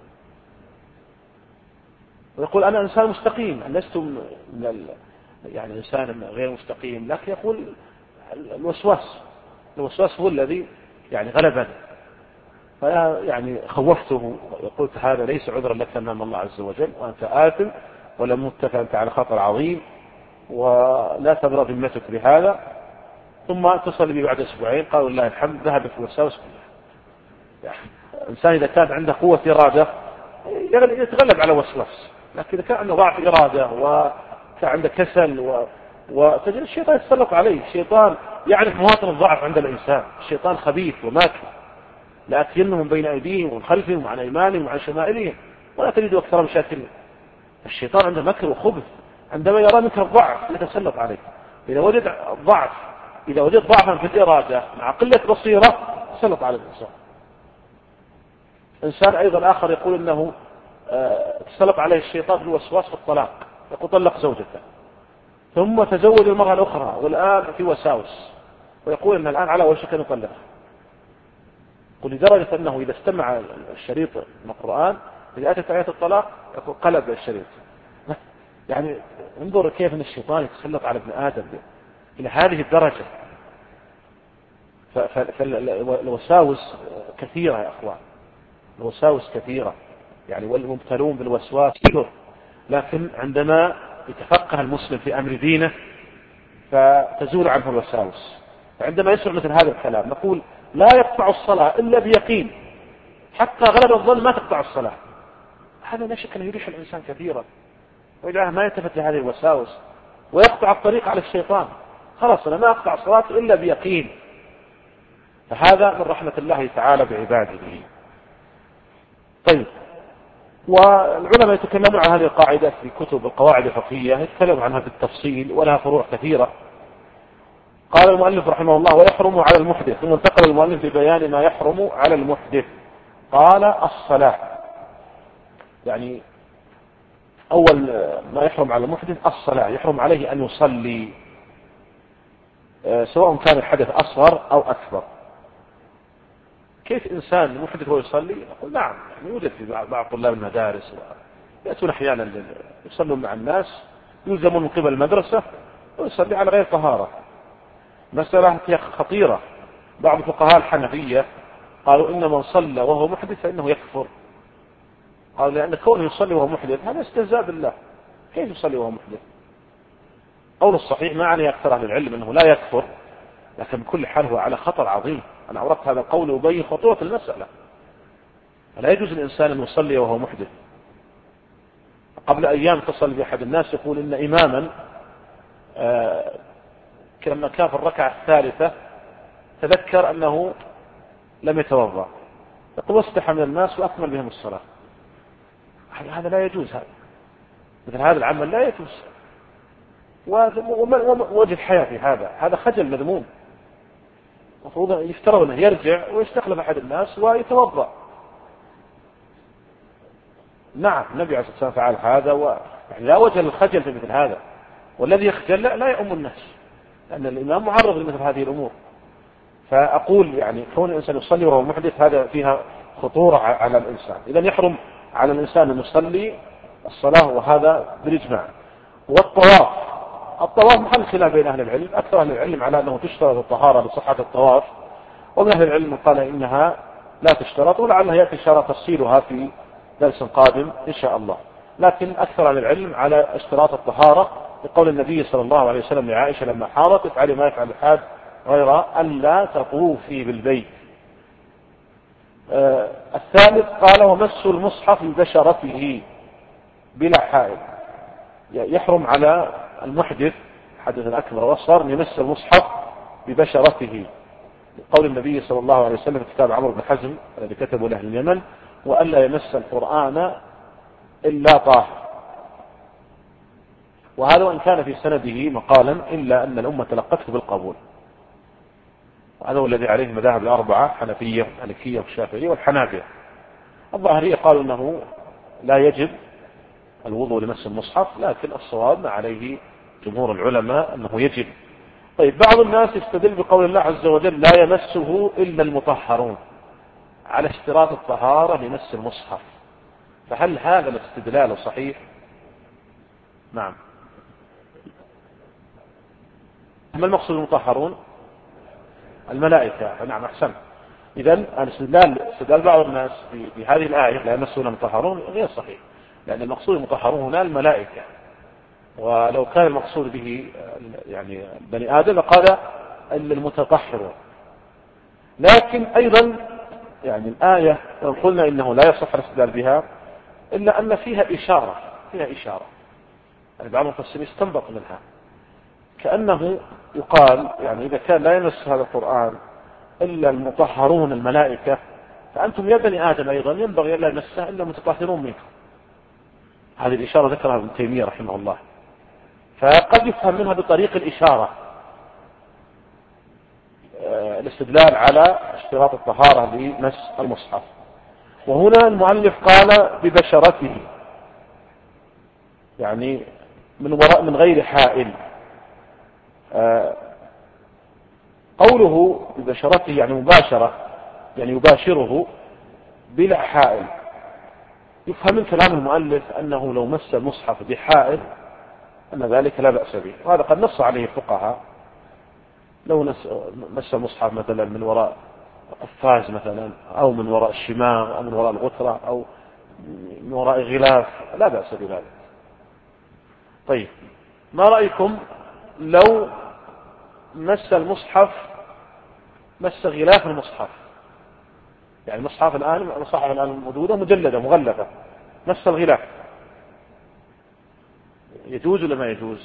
ويقول أنا إنسان مستقيم لست يعني إنسان غير مستقيم لكن يقول الوسواس هو الذي يعني غلبني. يعني خوفته وقلت هذا ليس عذرا لك أمام الله عز وجل وأنت آثم ولم أنت على خطر عظيم ولا تبرأ ذمتك بهذا. ثم اتصل بي بعد 2 أسبوع قالوا لله الحمد ذهبت الوساوس كلها. يعني الإنسان إذا كان عنده قوة إرادة يتغلب على وسواس لكن إذا كان عنده ضعف إرادة وكان عنده كسل وتجد الشيطان يتسلط عليه. الشيطان يعرف مواطن الضعف عند الإنسان. الشيطان خبيث وماكر، لأتينهم من بين أيديهم ومن خلفهم وعن أيمانهم وعن شمائلهم ولا تجد أكثر مشاكل. الشيطان عنده مكر وخبث، عندما يرى منك الضعف يتسلط عليك. إذا وجد ضعفا في الإرادة مع قلة بصيرة تسلط على الإنسان. إنسان أيضا آخر يقول أنه تسلط عليه الشيطان بالوسواس في الطلاق، يقول طلق زوجته ثم تزوج المرأة الأخرى والآن في وساوس، ويقول أن الآن على وشك أن يطلقها. يقول لدرجة أنه إذا استمع الشريط من القرآن إذا أتت آيات الطلاق يقول قلب الشريط. يعني انظر كيف أن الشيطان يتسلط على ابن آدم إلى هذه الدرجة. فالوساوس كثيرة يا أخوان، الوساوس كثيرة يعني، والمبتلون بالوسواس كثير. لكن عندما يتفقه المسلم في أمر دينه فتزول عنه الوساوس. فعندما يسمع مثل هذا الكلام نقول لا يقطع الصلاة إلا بيقين، حتى غلب الظن ما تقطع الصلاة. هذا لا شك أنه يريح الإنسان كثيرا ويجعله ما يلتفت لهذه الوساوس ويقطع الطريق على الشيطان. خلاص أنا ما أقطع الصلاة إلا بيقين. فهذا من رحمة الله تعالى بعباده. طيب، والعلماء يتكلمون عن هذه القاعدة في كتب القواعد الفقهية، يتكلمون عنها بالتفصيل ولها فروع كثيرة. قال المؤلف رحمه الله ويحرم على المحدث، ثم انتقل المؤلف لبيان ما يحرم على المحدث. قال الصلاة، يعني أول ما يحرم على المحدث الصلاة، يحرم عليه أن يصلي سواء كان الحدث أصغر أو أكبر. كيف إنسان محدث هو يصلي؟ نقول نعم، يعني يوجد في بعض طلاب المدارس يأتون أحيانا يصلون مع الناس، يلزمون من قبل المدرسة ويصلي على غير طهارة. مسألة خطيرة. بعض فقهاء الحنفية قالوا إن من صلى وهو محدث فإنه يكفر. قالوا لأن كونه يصلي وهو محدث هذا استهزاء بالله، كيف يصلي وهو محدث؟ قول الصحيح ما عليه أكثر أهل العلم أنه لا يكفر، لكن بكل حال هو على خطر عظيم. أنا أوردت هذا القول وبين خطورة المسألة. لا يجوز الإنسان أن يصلي وهو محدث. قبل أيام اتصل بأحد الناس يقول إن إماما لما كان في الركعة الثالثة تذكر أنه لم يتوضأ، يقول واستحى من الناس وأكمل بهم الصلاة. هذا لا يجوز، هذا مثل هذا العمل لا يجوز. ووجه الحياة في هذا خجل مذموم. المفروض يفترض أنه يرجع ويستخلف أحد الناس ويتوضأ. نعم النبي عليه الصلاة والسلام فعل هذا، لا وجه للخجل في مثل هذا. والذي يخجل لا يؤم الناس، لأن الإمام معرض لمثل هذه الأمور. فأقول يعني كون الإنسان يصلي وهو محدث هذا فيها خطورة على الإنسان. إذن يحرم على الإنسان أن يصلي الصلاة، وهذا بالإجماع. الطواف محل خلاف بين أهل العلم. أكثر أهل العلم على أنه تشترط الطهارة لصحة الطواف، ومن أهل العلم قال إنها لا تشترط، ولعلها يأتي شرط تفصيلها في درس قادم إن شاء الله. لكن أكثر أهل العلم على اشتراط الطهارة بقول النبي صلى الله عليه وسلم لعائشة لما حاضت افعلي ما يفعل الحاج غير أن لا تطوفي بالبيت. الثالث قال ومس المصحف ببشرته بلا حائل. يحرم على المحدث حدث الأكبر والأصغر أن يمس المصحف ببشرته قول النبي صلى الله عليه وسلم في كتاب عمرو بن حزم الذي كتبه لأهل اليمن وألا يمس القرآن إلا طاهر. وهذا وإن كان في سنده مقالا إلا أن الأمة تلقته بالقبول. وهذا هو الذي عليه المذاهب الأربعة حنفية والمالكية والشافعية والحنابلة. الظاهرية قالوا أنه لا يجب الوضوء لمس المصحف، لكن الصواب ما عليه جمهور العلماء أنه يجب. طيب بعض الناس يستدل بقول الله عز وجل لا يمسه إلا المطهرون على اشتراط الطهارة لمس المصحف، فهل هذا الاستدلال صحيح؟ نعم. ما المقصود المطهرون؟ الملائكة. نعم أحسن. إذن استدلال بعض الناس بهذه الآية لا يمسون المطهرون غير صحيح، لأن المقصود المطهرون هنا الملائكة، ولو كان المقصود به يعني بني آدم لقال إلا المتطهرون. لكن أيضا يعني الآية لو قلنا إنه لا يصح الاستدلال بها إلا أن فيها إشارة فيها إشارة، يعني بعض المفسرين استنبط منها كأنه يقال يعني إذا كان لا يمس هذا القرآن إلا المطهرون الملائكة، فأنتم يا بني آدم أيضا ينبغي أن لا يمسه إلا المتطهرون منكم. هذه الإشارة ذكرها ابن تيمية رحمه الله. فقد يفهم منها بطريق الإشارة الاستدلال على اشتراط الطهارة لمس المصحف. وهنا المؤلف قال ببشرته، يعني من غير حائل. قوله ببشرته يعني مباشرة، يعني يباشره بلا حائل. يفهم من كلام المؤلف أنه لو مس المصحف بحائل أن ذلك لا بأس به، وهذا قد نص عليه الفقهاء. لو مس المصحف مثلا من وراء قفاز مثلا، أو من وراء الشماغ، أو من وراء الغترة، أو من وراء غلاف، لا بأس بذلك. طيب، ما رأيكم لو مس المصحف، مس غلاف المصحف، يعني المصحف الآن موجودة مجلدة مغلفة، مس الغلاف، يجوز ولا ما يجوز؟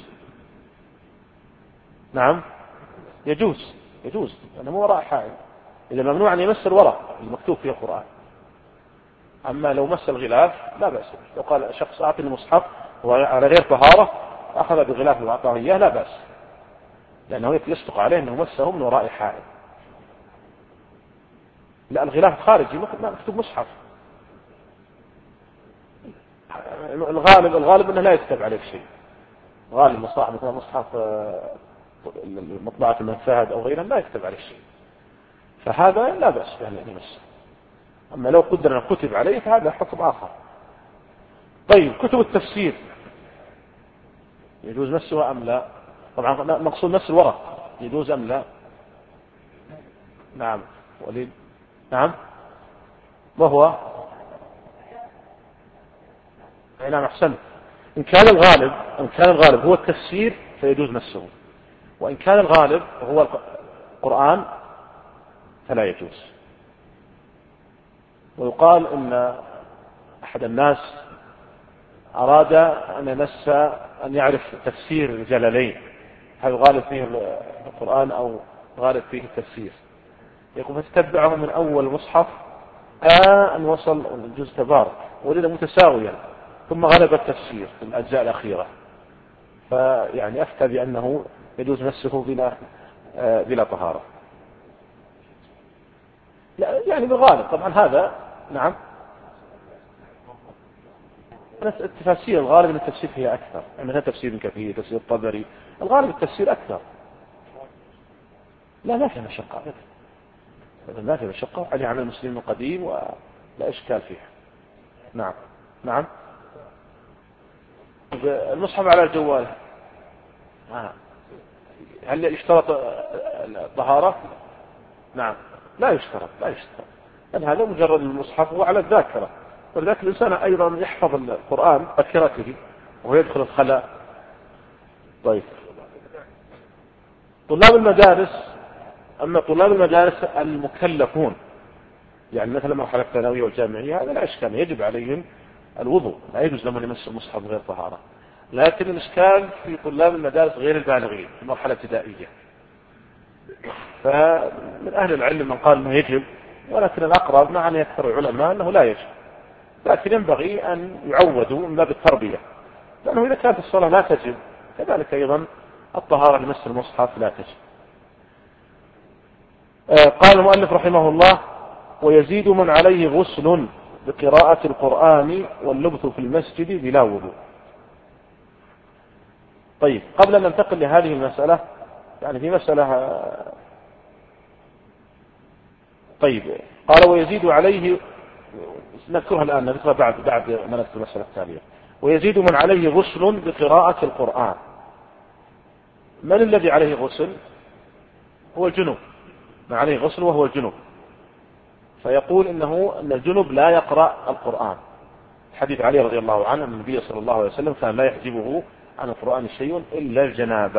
نعم يجوز، أنا مو وراء حائل. إذا ممنوع أن يمس الورق المكتوب فيه القرآن. أما لو مس الغلاف لا بأس. لو قال شخص أعطني المصحف وعلى غير طهارة أخذ بغلاف وأعطاه إياه لا بأس، لأنه يصدق عليه أنه مسه من وراء حائل. لا، الغلاف خارجي مكتوب مصحف. الغالب أنه لا يكتب عليه شيء. غالب مصحف مثل مصحف مطبعة المنفهد أو غيرها لا يكتب عليه شيء، فهذا لا بأس به أن يمسه. أما لو قدر أن كتب عليه فهذا حكم آخر. طيب، كتب التفسير يجوز مسها أم لا؟ طبعا مقصود مس الورق، يجوز أم لا؟ نعم وليد. نعم، وهو نعم أحسنت. إن كان الغالب هو التفسير فيجوز مسه، وإن كان الغالب هو القرآن فلا يجوز. ويقال إن أحد الناس أراد أن يمس، أن يعرف تفسير الجلالين، هل غالب فيه القرآن أو غالب فيه التفسير. يقول فتتبعه من أول مصحف أن وصل الجزء تبارك، ولد متساويا، ثم غلب التفسير في الأجزاء الأخيرة، فيعني أفتى بأنه يجوز مسه بلا طهارة. لا يعني بالغالب طبعا هذا. نعم، التفاسير الغالب أن التفسير فيها أكثر، يعني مثلا تفسير ابن كثير، تفسير الطبري، الغالب التفسير أكثر. لا، ما فيها مشقة أبدا، ما فيها مشقة، عليه عمل المسلمين القديم ولا إشكال فيها. نعم المصحف على الجوال هل يشترط الطهارة؟ نعم، لا يشترط، لأن هذا مجرد المصحف هو على الذاكرة، ولذلك الإنسان أيضا يحفظ القرآن ذاكرته وهو يدخل الخلاء. طيب، أما طلاب المدارس المكلفون، يعني مثلا مرحلة الثانوية والجامعية، هذا لا إشكال، يجب عليهم الوضوء، لا يجوز لهم يمسوا المصحف غير طهارة. لكن الإشكال في طلاب المدارس غير البالغين في المرحلة الابتدائية، فمن أهل العلم من قال أنه يجب، ولكن الأقرب مع أن يكثر العلماء أنه لا يجب، لكن ينبغي أن يعودوا من باب التربية، لأنه إذا كانت الصلاة لا تجب كذلك أيضا الطهارة لمس المصحف لا تجب. قال المؤلف رحمه الله: ويزيد من عليه غسل بقراءة القرآن واللبث في المسجد بلا وضوء. طيب، قبل أن ننتقل لهذه المسألة، يعني في مسألة. طيب، قال ويزيد عليه، نذكرها الآن، نذكرها بعد ما نذكر المسألة التالية. ويزيد من عليه غسل بقراءة القرآن. من الذي عليه غسل؟ هو الجنوب، ما عليه غسل وهو الجنوب، فيقول أن الجنوب لا يقرأ القرآن. حديث علي رضي الله عنه أن النبي صلى الله عليه وسلم كان لا يحجبه عن القرآن شيء إلا الجنابة.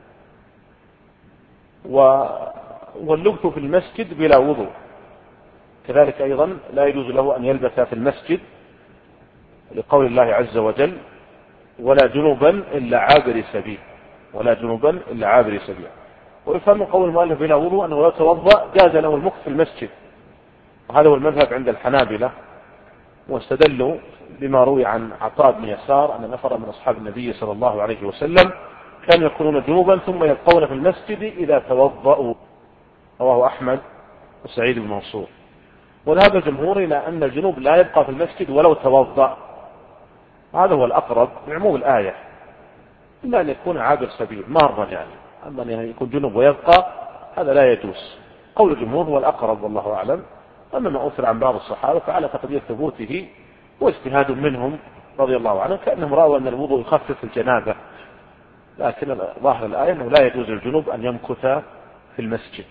واللبث في المسجد بلا وضوء كذلك أيضا لا يجوز له أن يلبث في المسجد، لقول الله عز وجل: ولا جنبا إلا عابر سبيل، ولا جنبا إلا عابر سبيل. ويفهم من قول المؤلف بلا وضوء أنه لا يتوضأ جاز له المكث في المسجد، وهذا هو المذهب عند الحنابلة، واستدلوا بما روي عن عطاء بن يسار أن نفر من أصحاب النبي صلى الله عليه وسلم كانوا يكونون جنوبا ثم يبقون في المسجد إذا توضأوا، رواه أحمد وسعيد بن منصور. وذهب الجمهور إلى أن الجنوب لا يبقى في المسجد ولو توضأ، هذا هو الأقرب لعموم الآية، إلا أن يكون عابر سبيل مارا يعني، أما أن يكون جنوب ويبقى هذا لا يجوز. قول الجمهور هو الأقرب والله أعلم. أما ما أثر عن بعض الصحابة فعلى تقدير ثبوته واجتهاد منهم رضي الله عنهم، كأنهم رأوا أن الوضوء يخفف الجنابة، لكن ظاهر الآية أنه لا يجوز الجنوب أن يمكث في المسجد.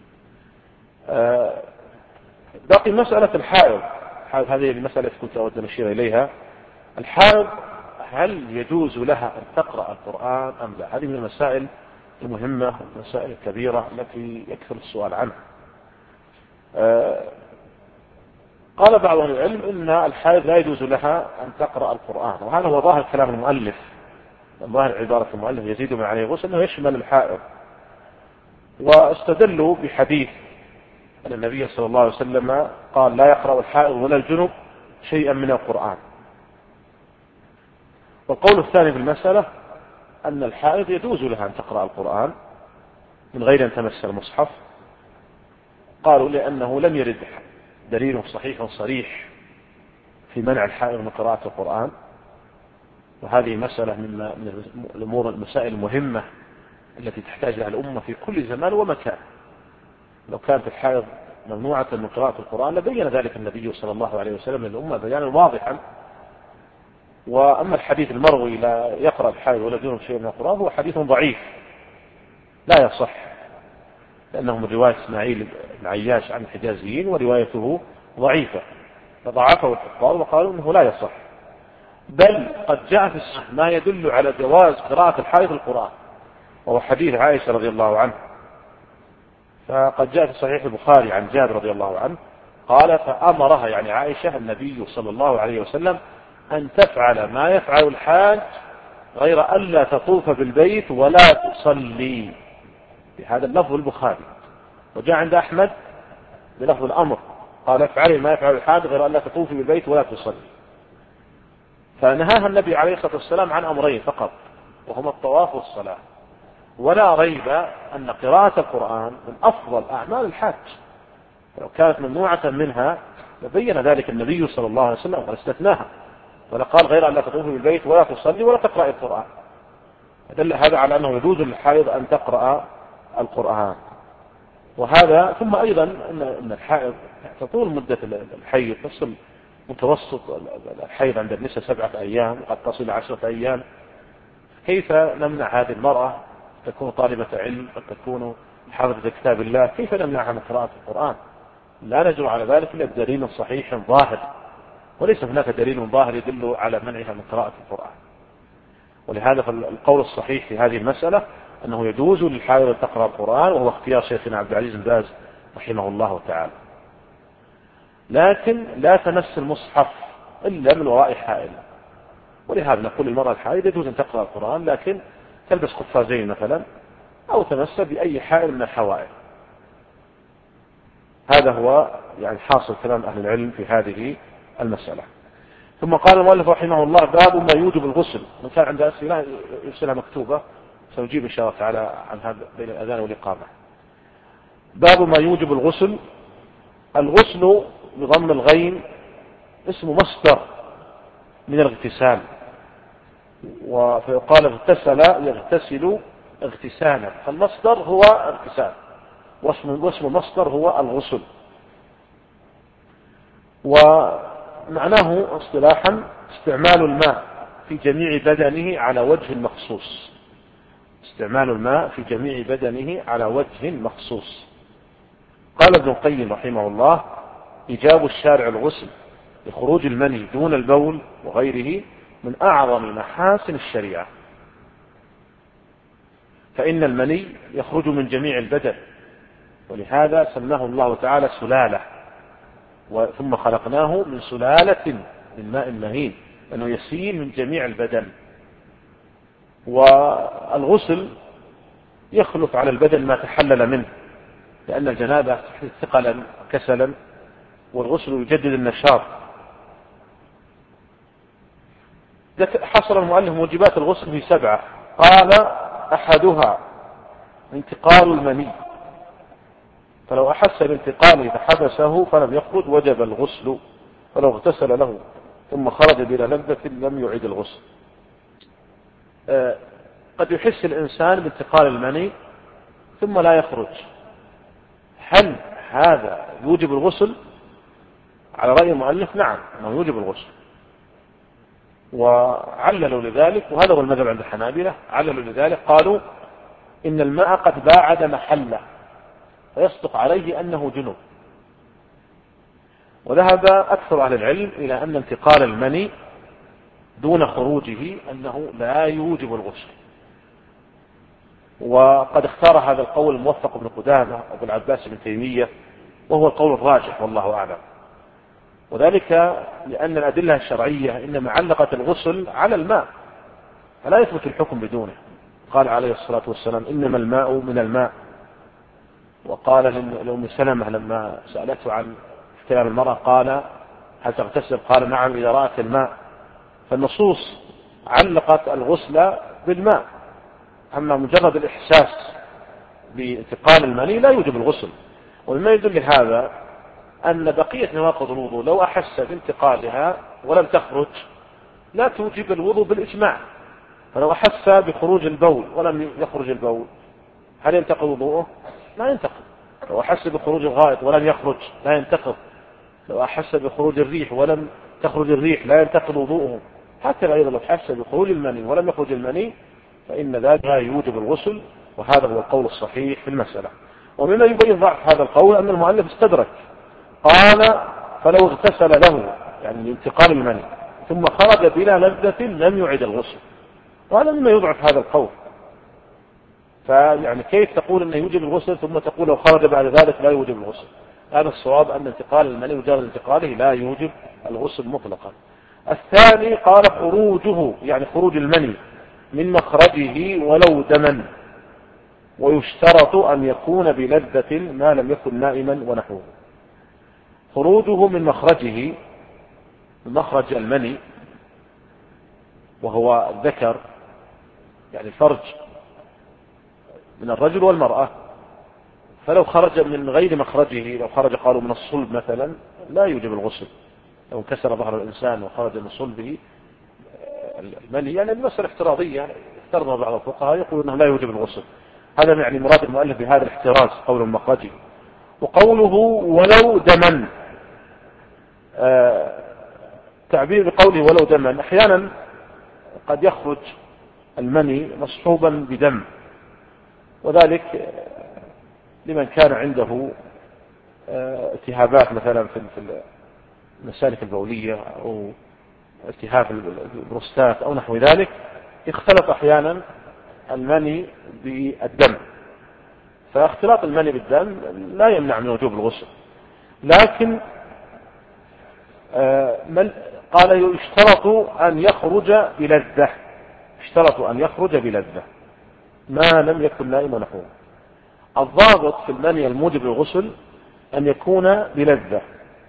باقي مسألة الحائض، هذه المسألة كنت أود أن أشير إليها. الحائض هل يجوز لها أن تقرأ القرآن أم لا؟ هذه من المسائل المهمة، المسائل الكبيرة التي يكثر السؤال عنها. قال بعض أهل العلم إن الحائض لا يجوز لها أن تقرأ القرآن، وهذا هو ظاهر كلام المؤلف، ظاهر عبارة المؤلف يزيد من عليه غسل أنه يشمل الحائض. واستدلوا بحديث أن النبي صلى الله عليه وسلم قال لا يقرأ الحائض ولا الجنب شيئا من القرآن. والقول الثاني في المسألة أن الحائض يجوز لها أن تقرأ القرآن من غير أن تمس المصحف، قالوا لأنه لم يرد دليل صحيح صريح في منع الحائض من قراءة القرآن، وهذه مسألة من الأمور المسائل المهمة التي تحتاج لها الأمة في كل زمان ومكان. لو كانت الحائض ممنوعة من قراءة القرآن لبين ذلك النبي صلى الله عليه وسلم للأمة بيانا واضحا. وأما الحديث المروي لا يقرأ الحائض ولا جنب شيء من القرآن هو حديث ضعيف لا يصح، لأنه من رواية إسماعيل بن عياش عن الحجازيين وروايته ضعيفة، فضعفه الحفاظ وقالوا أنه لا يصح. بل قد جاء في الصحيح ما يدل على جواز قراءة الحائض القرآن، وهو حديث عائشة رضي الله عنه. فقد جاء في صحيح البخاري عن جابر رضي الله عنه قال فأمرها يعني عائشة النبي صلى الله عليه وسلم أن تفعل ما يفعل الحاج غير ألا تطوف بالبيت ولا تصلي، بهذا اللفظ البخاري. وجاء عند أحمد بلفظ الأمر قال افعلي ما يفعل الحاج غير ألا تطوفي بالبيت ولا تصلي. فنهاها النبي عليه الصلاة والسلام عن أمرين فقط، وهما الطواف والصلاة. ولا ريب أن قراءة القرآن من أفضل أعمال الحاج، لو كانت ممنوعة منها لبين ذلك النبي صلى الله عليه وسلم واستثناها، ولقال غير أن لا تطوفي بالبيت ولا تصلي ولا تقرأ القرآن. دل هذا على أنه يجوز للحائض أن تقرأ القرآن. وهذا ثم أيضا أن الحائض تطول مدة الحيض، تصل متوسط الحيض عند النساء 7 أيام وقد تصل 10 أيام. كيف نمنع هذه المرأة تكون طالبة علم، قد تكون حافظة كتاب الله، كيف نمنعها من قراءة القرآن؟ لا نجر على ذلك إلا بدليل صحيح ظاهر، وليس هناك دليل ظاهر يدل على منعها من قراءة القرآن. ولهذا فالقول الصحيح في هذه المسألة أنه يجوز للحائض أن تقرأ القرآن، وهو اختيار شيخنا عبد العزيز بن باز رحمه الله تعالى. لكن لا تمس المصحف إلا من وراء حائل. ولهذا نقول للمرأة الحائض يجوز أن تقرأ القرآن، لكن تلبس قفازين مثلا أو تمس بأي حائل من الحوائل. هذا هو يعني حاصل كلام أهل العلم في هذه المسألة. ثم قال المؤلف رحمه الله باب ما يوجب الغسل. من كان عنده أسئلة يرسلها مكتوبة سنجيب إن شاء الله تعالى عن هذا بين الأذان والإقامة. باب ما يوجب الغسل. الغسل بضم الغين اسم مصدر من الاغتسال، وقال اغتسل يغتسل اغتسالا، فالمصدر هو اغتسال واسم المصدر هو الغسل. ومعناه اصطلاحا استعمال الماء في جميع بدنه على وجه مخصوص، استعمال الماء في جميع بدنه على وجه مخصوص. قال ابن القيم رحمه الله إيجاب الشارع الغسل لخروج المني دون البول وغيره من أعظم محاسن الشريعة، فإن المني يخرج من جميع البدن، ولهذا سماه الله تعالى سلالة، ثم خلقناه من سلالة من ماء مهين، أنه يسيل من جميع البدن. والغسل يخلف على البدن ما تحلل منه، لأن الجنابة تحدث ثقلا كسلا، والغسل يجدد النشاط. حصر المؤلف موجبات الغسل في 7. قال: أحدها انتقال المني، فلو أحس بانتقاله فحبسه فلم يخرج وجب الغسل، فلو اغتسل له ثم خرج بلا لذة لم يعيد الغسل. قد يحس الإنسان بانتقال المني ثم لا يخرج، هل هذا يوجب الغسل؟ على رأي المؤلف نعم، أنه يوجب الغسل، وعللوا لذلك، وهذا هو المذهب عند الحنابلة. عللوا لذلك قالوا إن الماء قد باعد محله فيصدق عليه أنه جنوب. وذهب أكثر أهل العلم إلى أن انتقال المني دون خروجه أنه لا يوجب الغسل، وقد اختار هذا القول الموفق ابن قدامة أبو العباس بن تيمية، وهو القول الراجح والله أعلم، وذلك لأن الأدلة الشرعية إنما علقت الغسل على الماء، فلا يثبت الحكم بدونه. قال عليه الصلاة والسلام: إنما الماء من الماء. وقال لأم سلمة لما سألته عن احتلام المرأة قال: هل تغتسل؟ قال: نعم إذا رأت الماء. فالنصوص علقت الغسل بالماء، أما مجرد الإحساس بانتقال المني لا يوجب الغسل. ومما يدل لهذا أن بقية نواقض الوضوء لو أحس بانتقالها ولم تخرج لا توجب الوضوء بالإجماع. فلو أحس بخروج البول ولم يخرج البول هل ينتقض وضوءه؟ لا ينتقض. لو أحس بخروج الغائط ولم يخرج لا ينتقض. لو أحس بخروج الريح ولم تخرج الريح لا ينتقض وضوءه. هكذا أيضا لو أحس بخروج المني ولم يخرج المني فإن ذلك لا يوجب الغسل، وهذا هو القول الصحيح في المسألة. ومما يبين ضعف هذا القول أن المؤلف استدرك، قال: فلو اغتسل له، يعني لانتقال المني، ثم خرج بلا لذة لم يعد الغسل، وهذا مما يضعف هذا القول. فيعني كيف تقول أنه يوجب الغسل ثم تقول لو خرج بعد ذلك لا يوجب الغسل؟ هذا الصواب أن انتقال المني مجرد انتقاله لا يوجب الغسل مطلقا. الثاني قال: خروجه، يعني خروج المني من مخرجه ولو دما، ويشترط أن يكون بلذة ما لم يكن نائما ونحوه. خروجه من مخرجه، مخرج المني وهو الذكر، يعني الفرج من الرجل والمرأة، فلو خرج من غير مخرجه، لو خرج قالوا من الصلب مثلا لا يوجب الغسل. لو انكسر ظهر الإنسان وخرج من صلبه المني، يعني المسألة افتراضية، يعني افترض بعض الفقهاء يقول أنه لا يوجب الغسل. هذا يعني مراد المؤلف بهذا الاحتراز قول المخرج. وقوله ولو دما، تعبير بقوله ولو دما، أحيانا قد يخرج المني مصحوبا بدم، وذلك لمن كان عنده التهابات مثلا في المسالك البولية أو التهاب البروستات أو نحو ذلك، يختلط أحيانا المني بالدم، فاختلاط المني بالدم لا يمنع من وجوب الغسل. لكن قال يشترط أن يخرج بلذة، اشترط أن يخرج بلذة ما لم يكن نائم ونحوه. الضابط في المني الموجب للغسل أن يكون بلذة.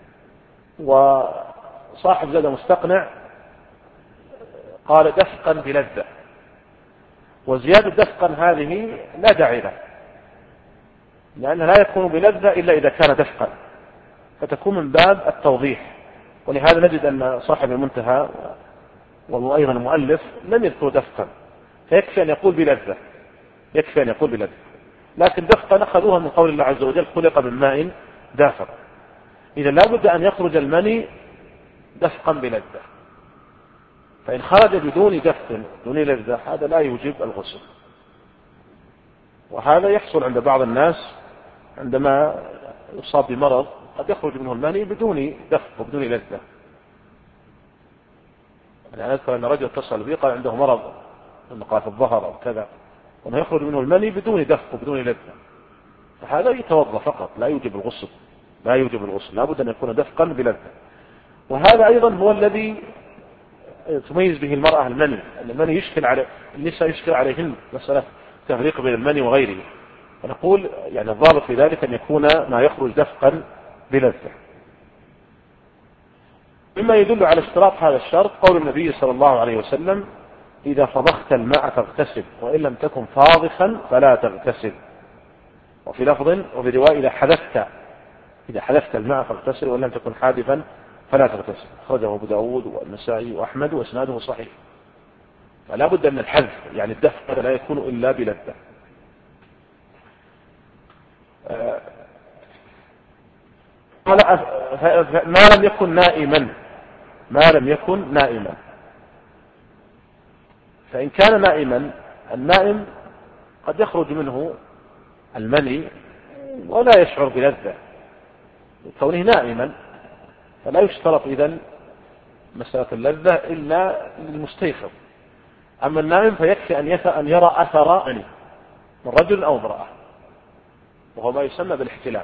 وصاحب زاد مستقنع قال دفقا بلذة، وزيادة دفقا هذه لا داعي له، لأنه لا يكون بلذة إلا إذا كان دفقا، فتكون من باب التوضيح. ولهذا نجد أن صاحب المنتهى وأيضا المؤلف لم يذكر دفقا، فيكفي أن يقول بلذة، يكفي أن يقول بلذة. لكن دفقا أخذوها من قول الله عز وجل: خلق من ماء دافق. إذا لا بد أن يخرج المني دفقا بلذة، فإن خرج بدون دفق بدون لذة هذا لا يوجب الغسل. وهذا يحصل عند بعض الناس عندما يصاب بمرض قد يخرج منه المني بدون دفق وبدون لذة. يعني أذكر أن رجل اتصل بي قال عنده مرض في الظهر أو كذا، وأنه يخرج منه المني بدون دفق وبدون لذة، فهذا يتوضأ فقط، لا يوجب الغسل، لا يوجب الغسل، لا بد أن يكون دفقا بلذة. وهذا أيضا هو الذي تميز به المرأة المني، المني يشكل على النساء، يشكل عليهن مسألة تفريق بين المني وغيره. ونقول يعني الضابط في ذلك أن يكون ما يخرج دفقا بلذة. مما يدل على اشتراط هذا الشرط قول النبي صلى الله عليه وسلم: إذا فضخت الماء فاغتسل، وإن لم تكن فاضخا فلا تغتسل. وفي لفظ وفي رواية: إذا حذفت الماء فاغتسل، وإن لم تكن حادثا فلا تغتسل. أخرجه أبو داود والنسائي وأحمد وإسناده صحيح. فلا بد من الحذف، يعني الدفق لا يكون إلا بلذة. ما لم يكن نائما، فإن كان نائما، النائم قد يخرج منه المني ولا يشعر بلذة كونه نائما، فلا يشترط إذن مسألة اللذة إلا للمستيقظ. أما النائم فيكفي أن يرى أثر مني من رجل أو امرأة، وهو ما يسمى بالاحتلام.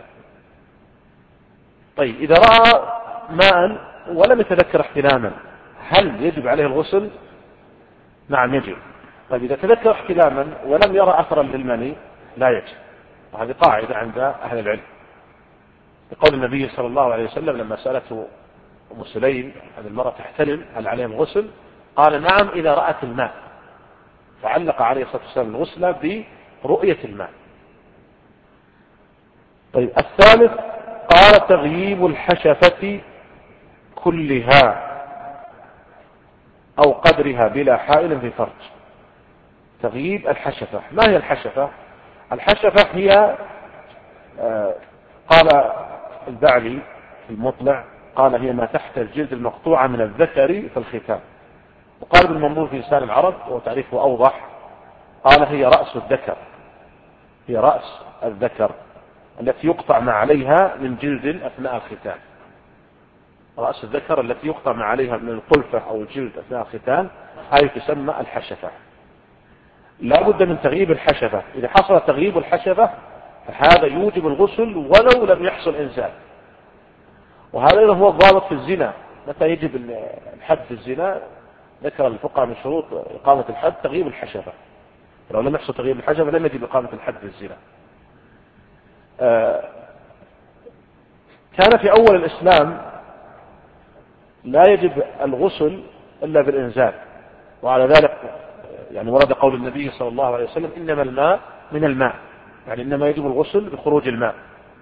طيب، إذا رأى ماء ولم يتذكر احتلاما، هل يجب عليه الغسل؟ نعم يجب. طيب، إذا تذكر احتلاما ولم يرى أثرا للمني لا يجب. وهذه قاعدة عند أهل العلم، لقول النبي صلى الله عليه وسلم لما سألته أم سليم هذه المرأة تحتلم هل عليها الغسل؟ قال: نعم إذا رأت الماء. فعلق عليه الصلاة والسلام الغسل برؤية الماء. طيب، الثالث قال: تغييب الحشفة كلها أو قدرها بلا حائل في فرج. تغييب الحشفة، ما هي الحشفة؟ الحشفة هي قال البعلي في المطلع، قال: هي ما تحت الجلد المقطوعة من الذكر في الختان. وقال ابن منظور في لسان العرب وتعريفه أوضح، قال: هي رأس الذكر، هي رأس الذكر التي يقطع ما عليها من جلد أثناء الختان. رأس الذكر التي يقطع ما عليها من القلفة أو الجلد أثناء الختان هذه تسمى الحشفة. لا بد من تغييب الحشفة. إذا حصل تغييب الحشفة فهذا يوجب الغسل ولو لم يحصل إنزال. وهذا هو الضابط في الزنا. متى يجب الحد في الزنا؟ ذكر الفقهاء من شروط إقامة الحد تغييب الحشفة. لو لم يحصل تغييب الحشفة لم يجب إقامة الحد في الزنا. كان في أول الإسلام لا يجب الغسل إلا بالإنزال، وعلى ذلك يعني ورد قول النبي صلى الله عليه وسلم: إنما الماء من الماء، يعني إنما يجب الغسل بخروج الماء.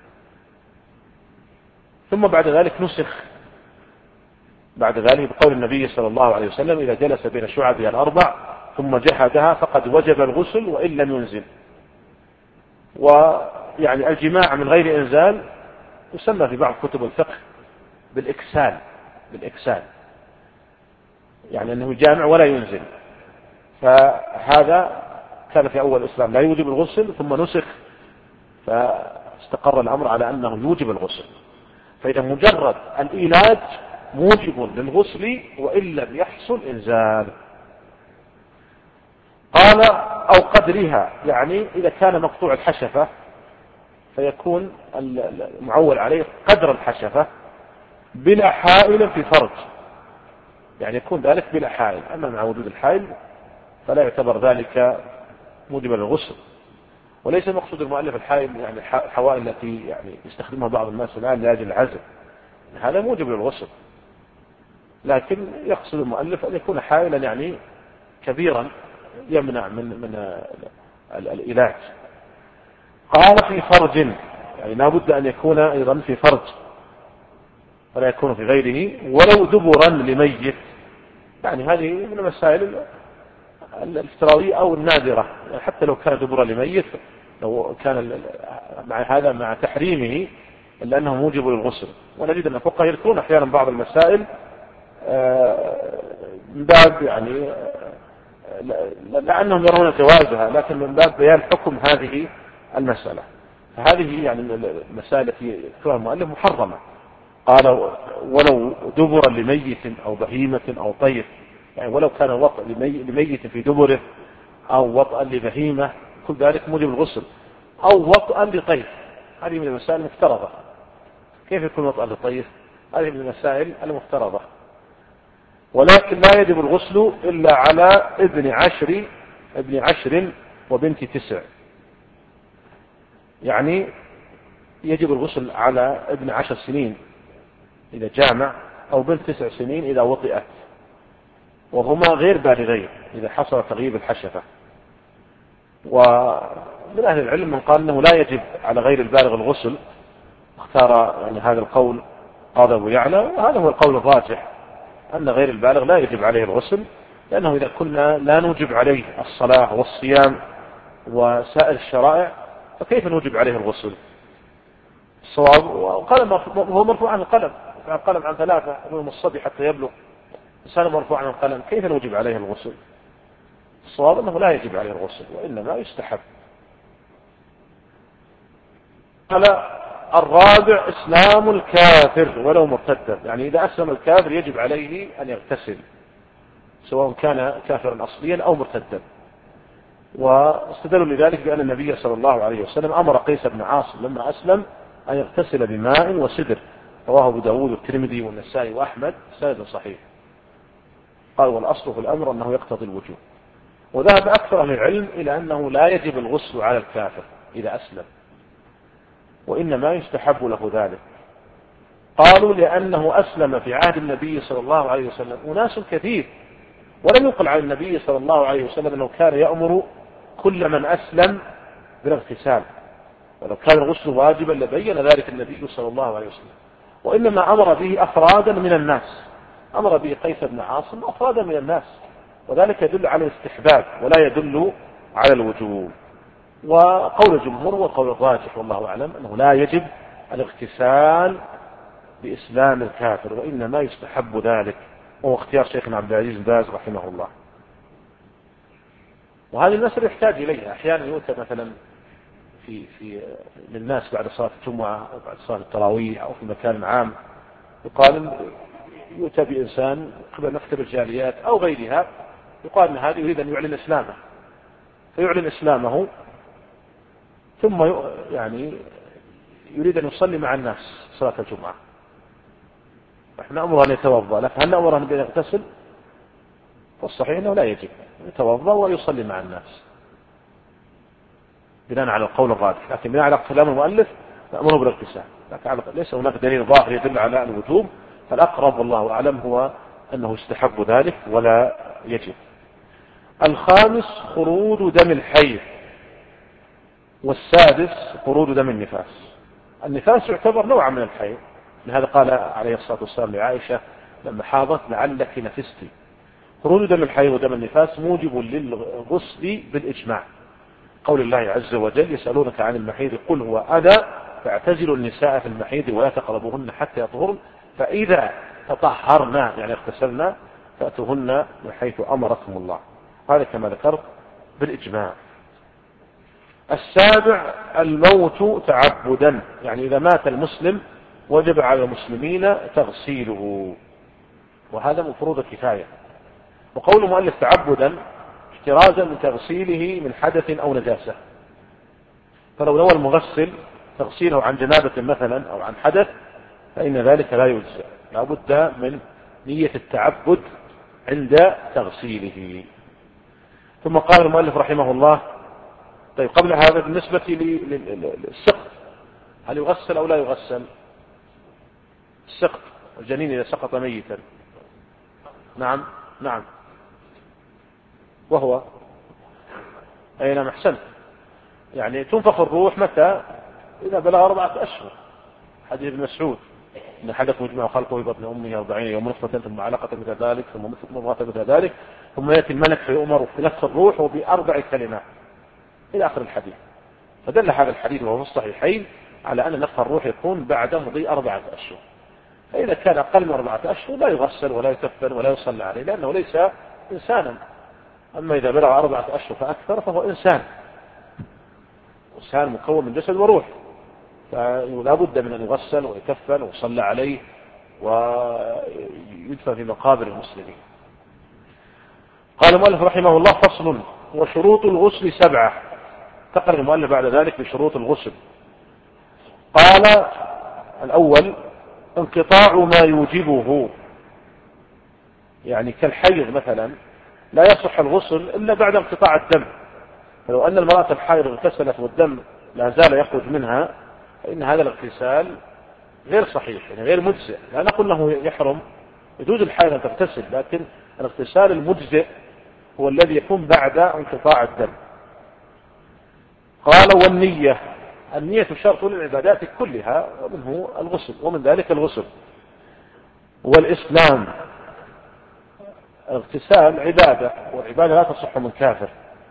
ثم بعد ذلك نسخ بعد ذلك بقول النبي صلى الله عليه وسلم: إذا جلس بين شعبها الأربع ثم جحدها فقد وجب الغسل وإن لم ينزل. ويعني الجماع من غير إنزال يسمى في بعض كتب الفقه بالإكسال، يعني أنه جامع ولا ينزل. فهذا كان في أول الإسلام لا يوجب الغسل، ثم نسخ فاستقر الأمر على أنه يوجب الغسل. فإذا مجرد الإيلاج موجب للغسل وإن لم يحصل إنزال. قال: أو قدرها، يعني إذا كان مقطوع الحشفة فيكون المعول عليه قدر الحشفة بلا حائل في فرج، يعني يكون ذلك بلا حائل. أما مع وجود الحائل فلا يعتبر ذلك موجبا للغسل. وليس مقصود المؤلف الحائل يعني الحوائل التي يعني يستخدمها بعض الناس الآن لأجل العزل، هذا موجب للغسل، لكن يقصد المؤلف أن يكون حائلا يعني كبيرا يمنع من العلاج. قال: في فرج، يعني لا بد أن يكون أيضا في فرج ولا يكون في غيره، ولو دبرا لميت. يعني هذه من المسائل الافتراضية أو النادرة، يعني حتى لو كان دبرا لميت، لو كان مع هذا مع تحريمه إلا أنه موجب للغسل. ونجد أن الفقهاء يذكرون أحيانا بعض المسائل من باب يعني لأنهم يرون جوازها، لكن من باب بيان حكم هذه المسألة. فهذه يعني المسائل التي يذكرها المؤلف محرمة. قال: ولو دبرا لميت أو بهيمة أو طير، يعني ولو كان وطأ لميت في دبره أو وطأ لبهيمة كل ذلك موجب الغسل، أو وطأ لطير. هذه من المسائل المفترضة. كيف يكون وطأ لطير؟ هذه من المسائل المفترضة. ولكن لا يجب الغسل إلا على ابن 10 وبنت 9. يعني يجب الغسل على ابن 10 سنين إذا جامع، أو بنت 9 سنين إذا وطئت، وهما غير بالغين إذا حصل تغييب الحشفة. ومن أهل العلم من قال أنه لا يجب على غير البالغ الغسل، اختار يعني هذا القول قاضي أبو يعلى، وهذا هو القول الراجح، أن غير البالغ لا يجب عليه الغسل، لأنه إذا كنا لا نوجب عليه الصلاة والصيام وسائر الشرائع فكيف نوجب عليه الغسل؟ الصواب هو مرفوع عن القلم، عن 3 من الصبي حتى يبلغ، إنسان مرفوع عن القلم، كيف نوجب عليه الغسل؟ الصواب أنه لا يجب عليه الغسل، وإنما يستحب. قال الرابع إسلام الكافر ولو مرتدا، يعني إذا أسلم الكافر يجب عليه أن يغتسل سواء كان كافرا أصليا أو مرتدا. واستدلوا لذلك بأن النبي صلى الله عليه وسلم أمر قيس بن عاصم لما أسلم أن يغتسل بماء وسدر، رواه أبو داود والترمذي والنسائي وأحمد سند صحيح. قال والأصل في الأمر أنه يقتضي الوجوب. وذهب أكثر أهل العلم إلى أنه لا يجب الغسل على الكافر إذا أسلم، وإنما يستحب له ذلك. قالوا لأنه أسلم في عهد النبي صلى الله عليه وسلم أناس كثير، ولم يقل عن النبي صلى الله عليه وسلم أنه كان يأمر كل من أسلم بالاغتسال، ولو كان الغسل واجبا لبين ذلك النبي صلى الله عليه وسلم، وإنما أمر به أفرادا من الناس، أمر به قيس بن عاصم أفرادا من الناس، وذلك يدل على الاستحباب ولا يدل على الوجوب. وقول الجمهور والقول الراجح والله أعلم أنه لا يجب الاغتسال بإسلام الكافر، وإنما يستحب ذلك، وهو اختيار شيخنا عبد العزيز بن باز رحمه الله. وهذه المسألة يحتاج إليها. أحيانا يؤتى مثلا في للناس بعد صلاة الجمعة أو بعد صلاة التراويح أو في مكان عام، يقال يؤتى بإنسان قبل مكتب الجاليات أو غيرها، يقال أن هذا يريد أن يعلن إسلامه، فيعلن إسلامه ثم يعني يريد أن يصلي مع الناس صلاة الجمعة، نحن نأمر أن يتوضأ، لكن هل نأمر أن يغتسل؟ فالصحيح أنه لا يجب، يتوضأ ويصلي مع الناس بناء على القول الراجح، لكن بناء على كلام المؤلف نأمره بالاغتسال، لكن ليس هناك دليل ظاهر يدل على الوجوب، فالأقرب والله أعلم هو أنه يستحب ذلك ولا يجب. الخامس خروج دم الحيض، والسادس خروج دم النفاس. النفاس يعتبر نوعا من الحيض، لهذا قال عليه الصلاة والسلام لعائشة لما حاضت لعلك نفستي. خروج دم الحيض ودم النفاس موجب للغسل بالإجماع، قول الله عز وجل يسألونك عن المحيض قل هو أذى فاعتزلوا النساء في المحيض ولا تقربوهن حتى يطهرن فإذا تطهرنا يعني اغتسلنا فأتوهن من حيث أمركم الله، هذا كما ذكرت بالإجماع. السابع الموت تعبدا، يعني إذا مات المسلم وجب على المسلمين تغسيله، وهذا من فروض الكفاية. وقول المؤلف تعبدا احترازا من تغسيله من حدث أو نجاسة، فلو نوى المغسل تغسيله عن جنابة مثلا أو عن حدث فإن ذلك لا يجزئ، لا بد من نية التعبد عند تغسيله. ثم قال المؤلف رحمه الله طيب قبل هذا بالنسبة للسقط هل يغسل أو لا يغسل؟ السقط الجنين إذا سقط ميتا، نعم وهو أين محسن، يعني تنفخ الروح متى؟ إذا بلغ 4 أشهر، حديث ابن مسعود إن حدث مجمع خلقه في بطن أمه 40 يوم نطفة ثم علقة مثل ذلك ثم مضغة مثل ذلك ثم يأتي الملك فيؤمر في نفخ الروح وب4 كلمات إلى آخر الحديث. فدل هذا الحديث وهو في الصحيحين على أن نفخ الروح يكون بعد مضي 4 أشهر، فإذا كان أقل من 4 أشهر لا يغسل ولا يكفن ولا يصلى عليه لأنه ليس إنسانا. أما إذا بلغ 4 أشهر فأكثر فهو إنسان مكون من جسد وروح، فلا بد من أن يغسل ويكفن ويصلى عليه ويدفن في مقابر المسلمين. قال المؤلف رحمه الله فصل وشروط الغسل 7، تقرر المؤلف بعد ذلك بشروط الغسل. قال الأول انقطاع ما يوجبه، يعني كالحيض مثلا لا يصح الغسل إلا بعد انقطاع الدم. فلو أن المرأة الحائض اغتسلت والدم لا زال يخرج منها فإن هذا الاغتسال غير صحيح، يعني غير مجزئ. لا نقول له يحرم، يجوز الحائض أن تغتسل، لكن الاغتسال المجزئ هو الذي يكون بعد انقطاع الدم. قال والنية، النية شرط للعبادات كلها ومنه الغسل، ومن ذلك الغسل. والإسلام، الاغتسال عبادة، والعبادة لا تصح من كافر،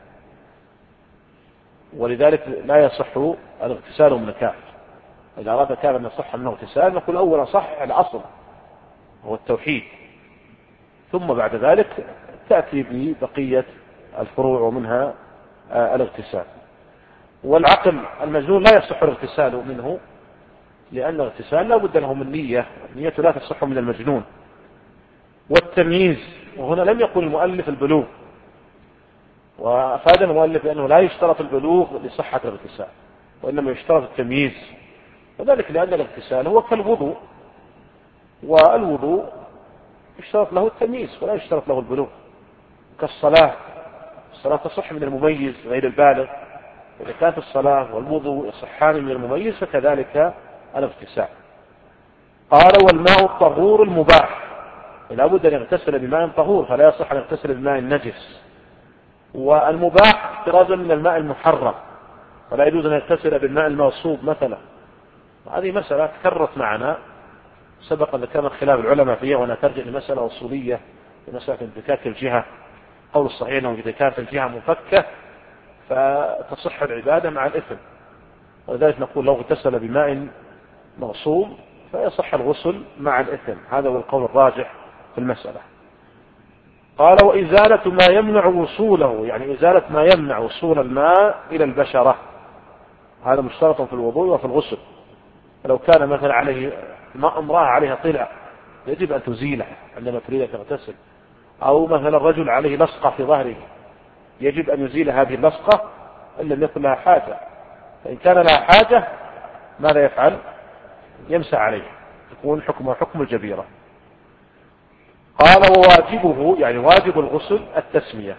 ولذلك لا يصح الاغتسال من كافر. إذا أراد كافر أن يصح منه اغتسال نقول أولا صح الأصل هو التوحيد، ثم بعد ذلك تأتي ببقية الفروع ومنها الاغتسال. والعقل المجنون لا يصح الاغتسال منه، لأن الاغتسال لا بد له من نية، النية لا تصح من المجنون. والتمييز، وهنا لم يقل المؤلف البلوغ، وأفاد المؤلف بأنه لا يشترط البلوغ لصحة الاغتسال، وإنما يشترط التمييز، وذلك لأن الاغتسال هو كالوضوء، والوضوء يشترط له التمييز ولا يشترط له البلوغ. كالصلاة، الصلاة تصح من المميز غير البالغ، إذا كانت الصلاة والوضوء يصحان من المميز فكذلك الاغتسال. قال والماء الطهور المباح، لا بد أن يغتسل بماء طهور، فلا يصح أن يغتسل بماء النجس. والمباح احترازا من الماء المحرم، فلا يجوز أن يغتسل بالماء المغصوب مثلا. هذه مسألة تكررت معنا، سبق أن ذكرنا خلاف العلماء فيها، وأنا ترجع لمسألة أصولية لمسألة انفكاك الجهة. قول الصحيح أنه إذا كانت الجهة مفكة فتصح العبادة مع الإثم، ولذلك نقول لو اغتسل بماء مغصوب فيصح الغسل مع الإثم. هذا هو القول الراجح في المسألة. قال وإزالة ما يمنع وصوله، يعني إزالة ما يمنع وصول الماء إلى البشرة، هذا مشترط في الوضوء وفي الغسل. لو كان مثلا عليه امرأة عليها طلع يجب أن تزيله عندما تريد أن تغتسل، أو مثلا رجل عليه لصقة في ظهره يجب أن يزيل هذه اللصقة إن لم يكن لها حاجة. فإن كان لها حاجة ماذا يفعل؟ يمسح عليه، يكون حكمه حكم الجبيرة. قال وواجبه، يعني واجب الغسل التسمية،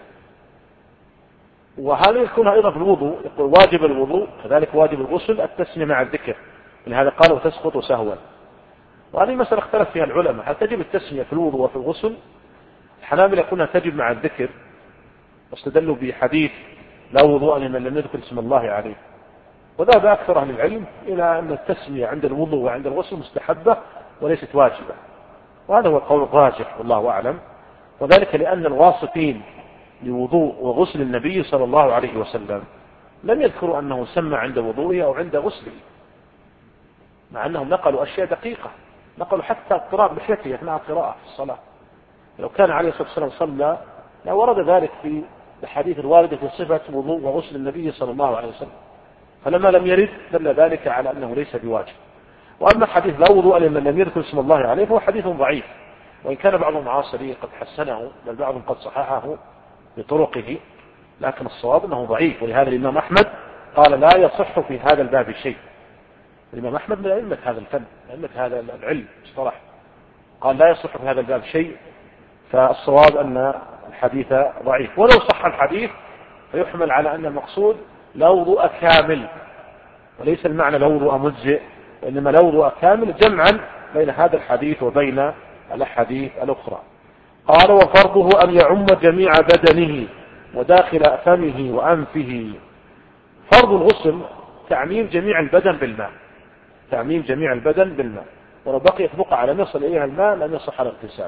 وهذا يكون أيضا في الوضوء، يقول واجب الوضوء كذلك واجب الغسل التسمية مع الذكر، لهذا قال وتسقط سهوا. وهذه مسألة اختلف فيها العلماء، هل تجب التسمية في الوضوء وفي الغسل؟ الحنابلة يقولون تجب مع الذكر، واستدلوا بحديث لا وضوء لمن لم يذكر اسم الله عليه. وذهب أكثر أهل العلم إلى أن التسمية عند الوضوء وعند الغسل مستحبة وليست واجبة، وهذا هو القول الراجح والله أعلم. وذلك لأن الواصفين لوضوء وغسل النبي صلى الله عليه وسلم لم يذكروا أنه سمى عند وضوءه أو عند غسله، مع أنهم نقلوا أشياء دقيقة، نقلوا حتى القراءة بحيث أثناء القراءة في الصلاة. لو كان عليه الصلاة والسلام صلى لا ورد ذلك في الحديث الواردة في صفة وضوء وغسل النبي صلى الله عليه وسلم، فلما لم يرد دل ذلك على أنه ليس بواجب. وأما حديث لا وضوء لمن لم يذكر اسم الله عليه فهو حديث ضعيف، وإن كان بعض المعاصرين قد حسنه بل بعضهم قد صححه بطرقه، لكن الصواب أنه ضعيف. ولهذا الإمام أحمد قال لا يصح في هذا الباب شيء. الإمام أحمد من أئمة هذا الفن، أئمة هذا العلم اصطلح، قال لا يصح في هذا الباب شيء، فالصواب أن الحديث ضعيف. ولو صح الحديث فيحمل على أن المقصود لا وضوء كامل، وليس المعنى لا وضوء مجزئ، وإنما لا وضوء كامل، جمعا بين هذا الحديث وبين الأحاديث الأخرى. قال وفرضه أن يعم جميع بدنه وداخل فمه وأنفه. فرض الغسل تعميم جميع البدن بالماء، تعميم جميع البدن بالماء، ولو بقيت بقعة لم يصل إليها الماء لم يصح الاغتسال.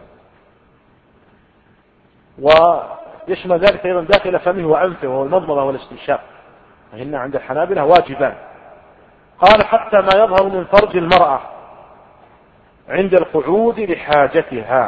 ويشمل ذلك أيضا داخل فمه وأنفه، وهو المضمضة والاستنشاق، فإن عند الحنابلة واجبان. قال حتى ما يظهر من فرج المرأة عند القعود لحاجتها،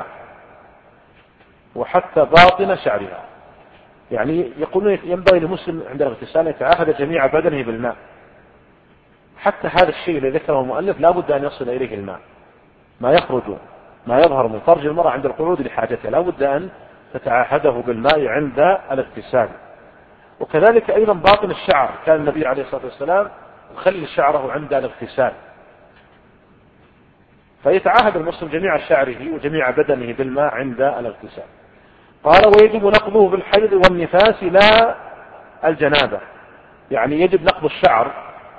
وحتى باطن شعرها. يعني يقولون ينبغي للمسلم عند الاغتسال يتعاهد جميع بدنه بالماء، حتى هذا الشيء الذي ذكره المؤلف لا بد أن يصل إليه الماء. ما يخرج ما يظهر من فرج المرأة عند القعود لحاجتها لا بد أن تتعاهده بالماء عند الاغتسال. وكذلك أيضا باطن الشعر، كان النبي عليه الصلاة والسلام يخلي شعره عند الاغتسال، فيتعاهد المسلم جميع شعره وجميع بدنه بالماء عند الاغتسال. قال ويجب نقضه بالحيض والنفاس لا الجنابة، يعني يجب نقض الشعر،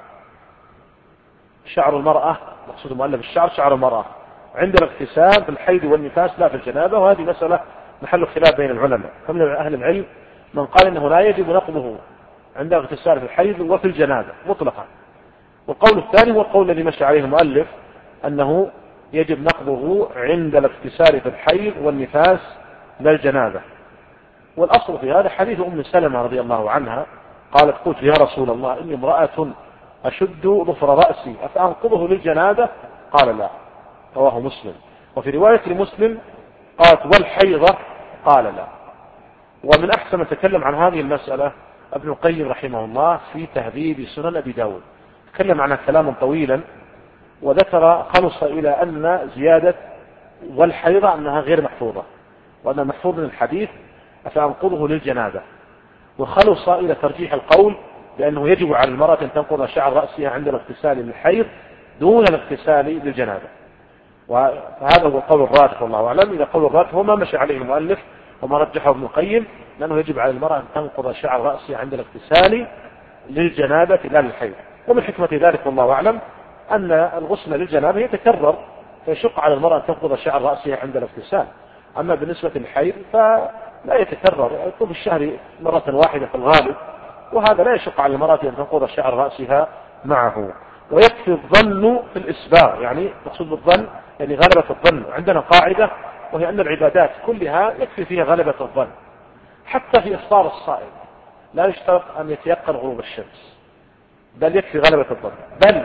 شعر المرأة، مقصود مؤلف الشعر شعر المرأة عند الاغتسال بالحيض والنفاس لا في الجنابة، وهذه مسألة محل خلاف بين العلماء، فمن أهل العلم من قال إنه لا يجب نقضه عند الاغتسال في الحيض وفي الجنابة مطلقا، والقول الثاني هو القول الذي مشى عليه المؤلف أنه يجب نقضه عند الاغتسال في الحيض والنفاس لا الجنابة. والأصل في هذا حديث أم سلمة رضي الله عنها قالت قلت يا رسول الله إني امرأة أشد ظفر رأسي أفأنقضه للجنابة؟ قال لا، رواه مسلم. وفي رواية لمسلم قالت والحيضة؟ قال لا. ومن أحسن من تكلم عن هذه المسألة ابن القيم رحمه الله في تهذيب سنن أبي داود، تكلم عنها كلاما طويلا وذكر خلص إلى أن زيادة والحيضة أنها غير محفوظة، وأن محفوظ من الحديث أفأنقضه للجنابة، وخلص إلى ترجيح القول بأنه يجب على المرأة أن تنقض شعر رأسها عند الاغتسال للحيض دون الاغتسال للجنابة. وهذا هو القول الراجح والله أعلم. إذا قول الراجح هو ما مشى عليه المؤلف وما رجحه ابن القيم، لأنه يجب على المرأة أن تنقض شعر رأسها عند الاغتسال للجنابة لا للحيض. ومن حكمة ذلك والله أعلم أن الغسل للجنابة يتكرر، فيشق على المرأة أن تنقض شعر رأسها عند الاغتسال. أما بالنسبة للحيض فلا يتكرر، يكون في الشهر مرة واحدة في الغالب، وهذا لا يشق على المرأة أن تنقض شعر رأسها معه. ويكفي الظن في الإسباغ، يعني مقصود بالظن يعني غلبة الظن. عندنا قاعدة وهي أن العبادات كلها يكفي فيها غلبة الظن، حتى في إفطار الصائم لا يشترط أن يتيقن غروب الشمس، بل يكفي غلبة الظن، بل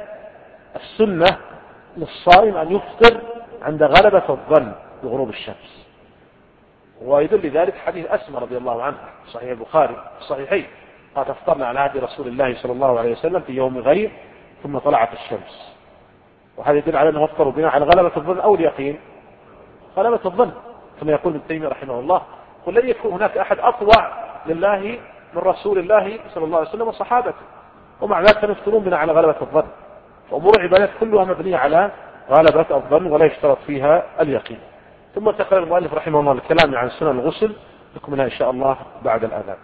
السنة للصائم أن يفطر عند غلبة الظن بغروب الشمس. ويدل لذلك حديث أسماء رضي الله عنها صحيح البخاري الصحيحين قد افطرنا على عهد رسول الله صلى الله عليه وسلم في يوم غير ثم طلعت الشمس، وهذا يدل على أنه افطروا بناء على غلبة الظن أو اليقين. غلبة الظن كما يقول ابن تيمية رحمه الله، ولن يكون هناك أحد أطوع لله من رسول الله صلى الله عليه وسلم وصحابته، ومع ذلك كانوا يفطرون بناء على غلبة الظن. فأمور العبادات كلها مبنية على غلبة الظن ولا يشترط فيها اليقين. ثم انتقل المؤلف رحمه الله الكلام عن سنن الغسل، نكملها إن شاء الله بعد الأذان.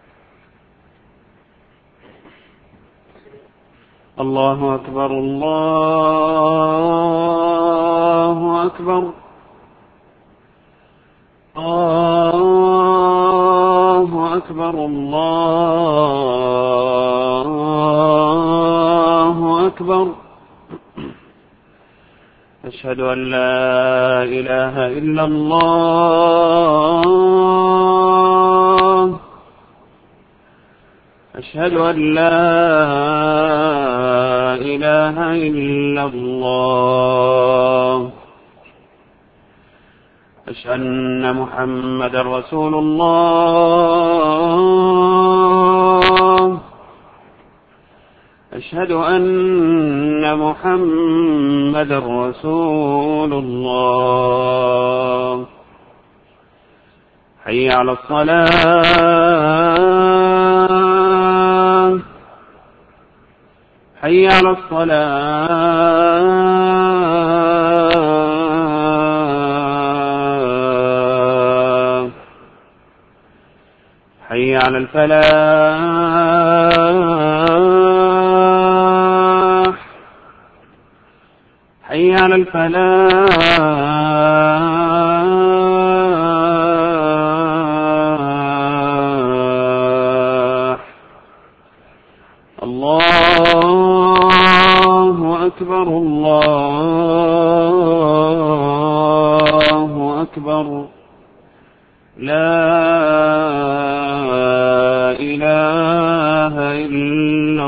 الله أكبر الله أكبر الله أكبر الله أكبر. أشهد أن لا إله إلا الله، أشهد أن لا إله إلا الله، أشهد أن محمدا رسول الله، أشهد أن محمدا رسول الله. حي على الصلاة، حي على الصلاة، حي على الفلاح، حي على الفلاح. الله أكبر الله أكبر. لا إله إلا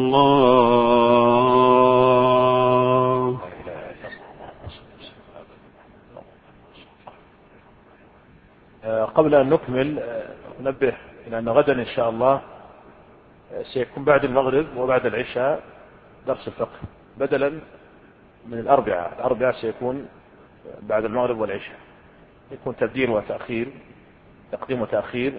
الله. قبل أن نكمل ننبه إلى أن غدا إن شاء الله سيكون بعد المغرب وبعد العشاء درس الفقه بدلا من الأربعاء سيكون بعد المغرب والعشاء، يكون تبديل وتأخير، تقديم وتأخير،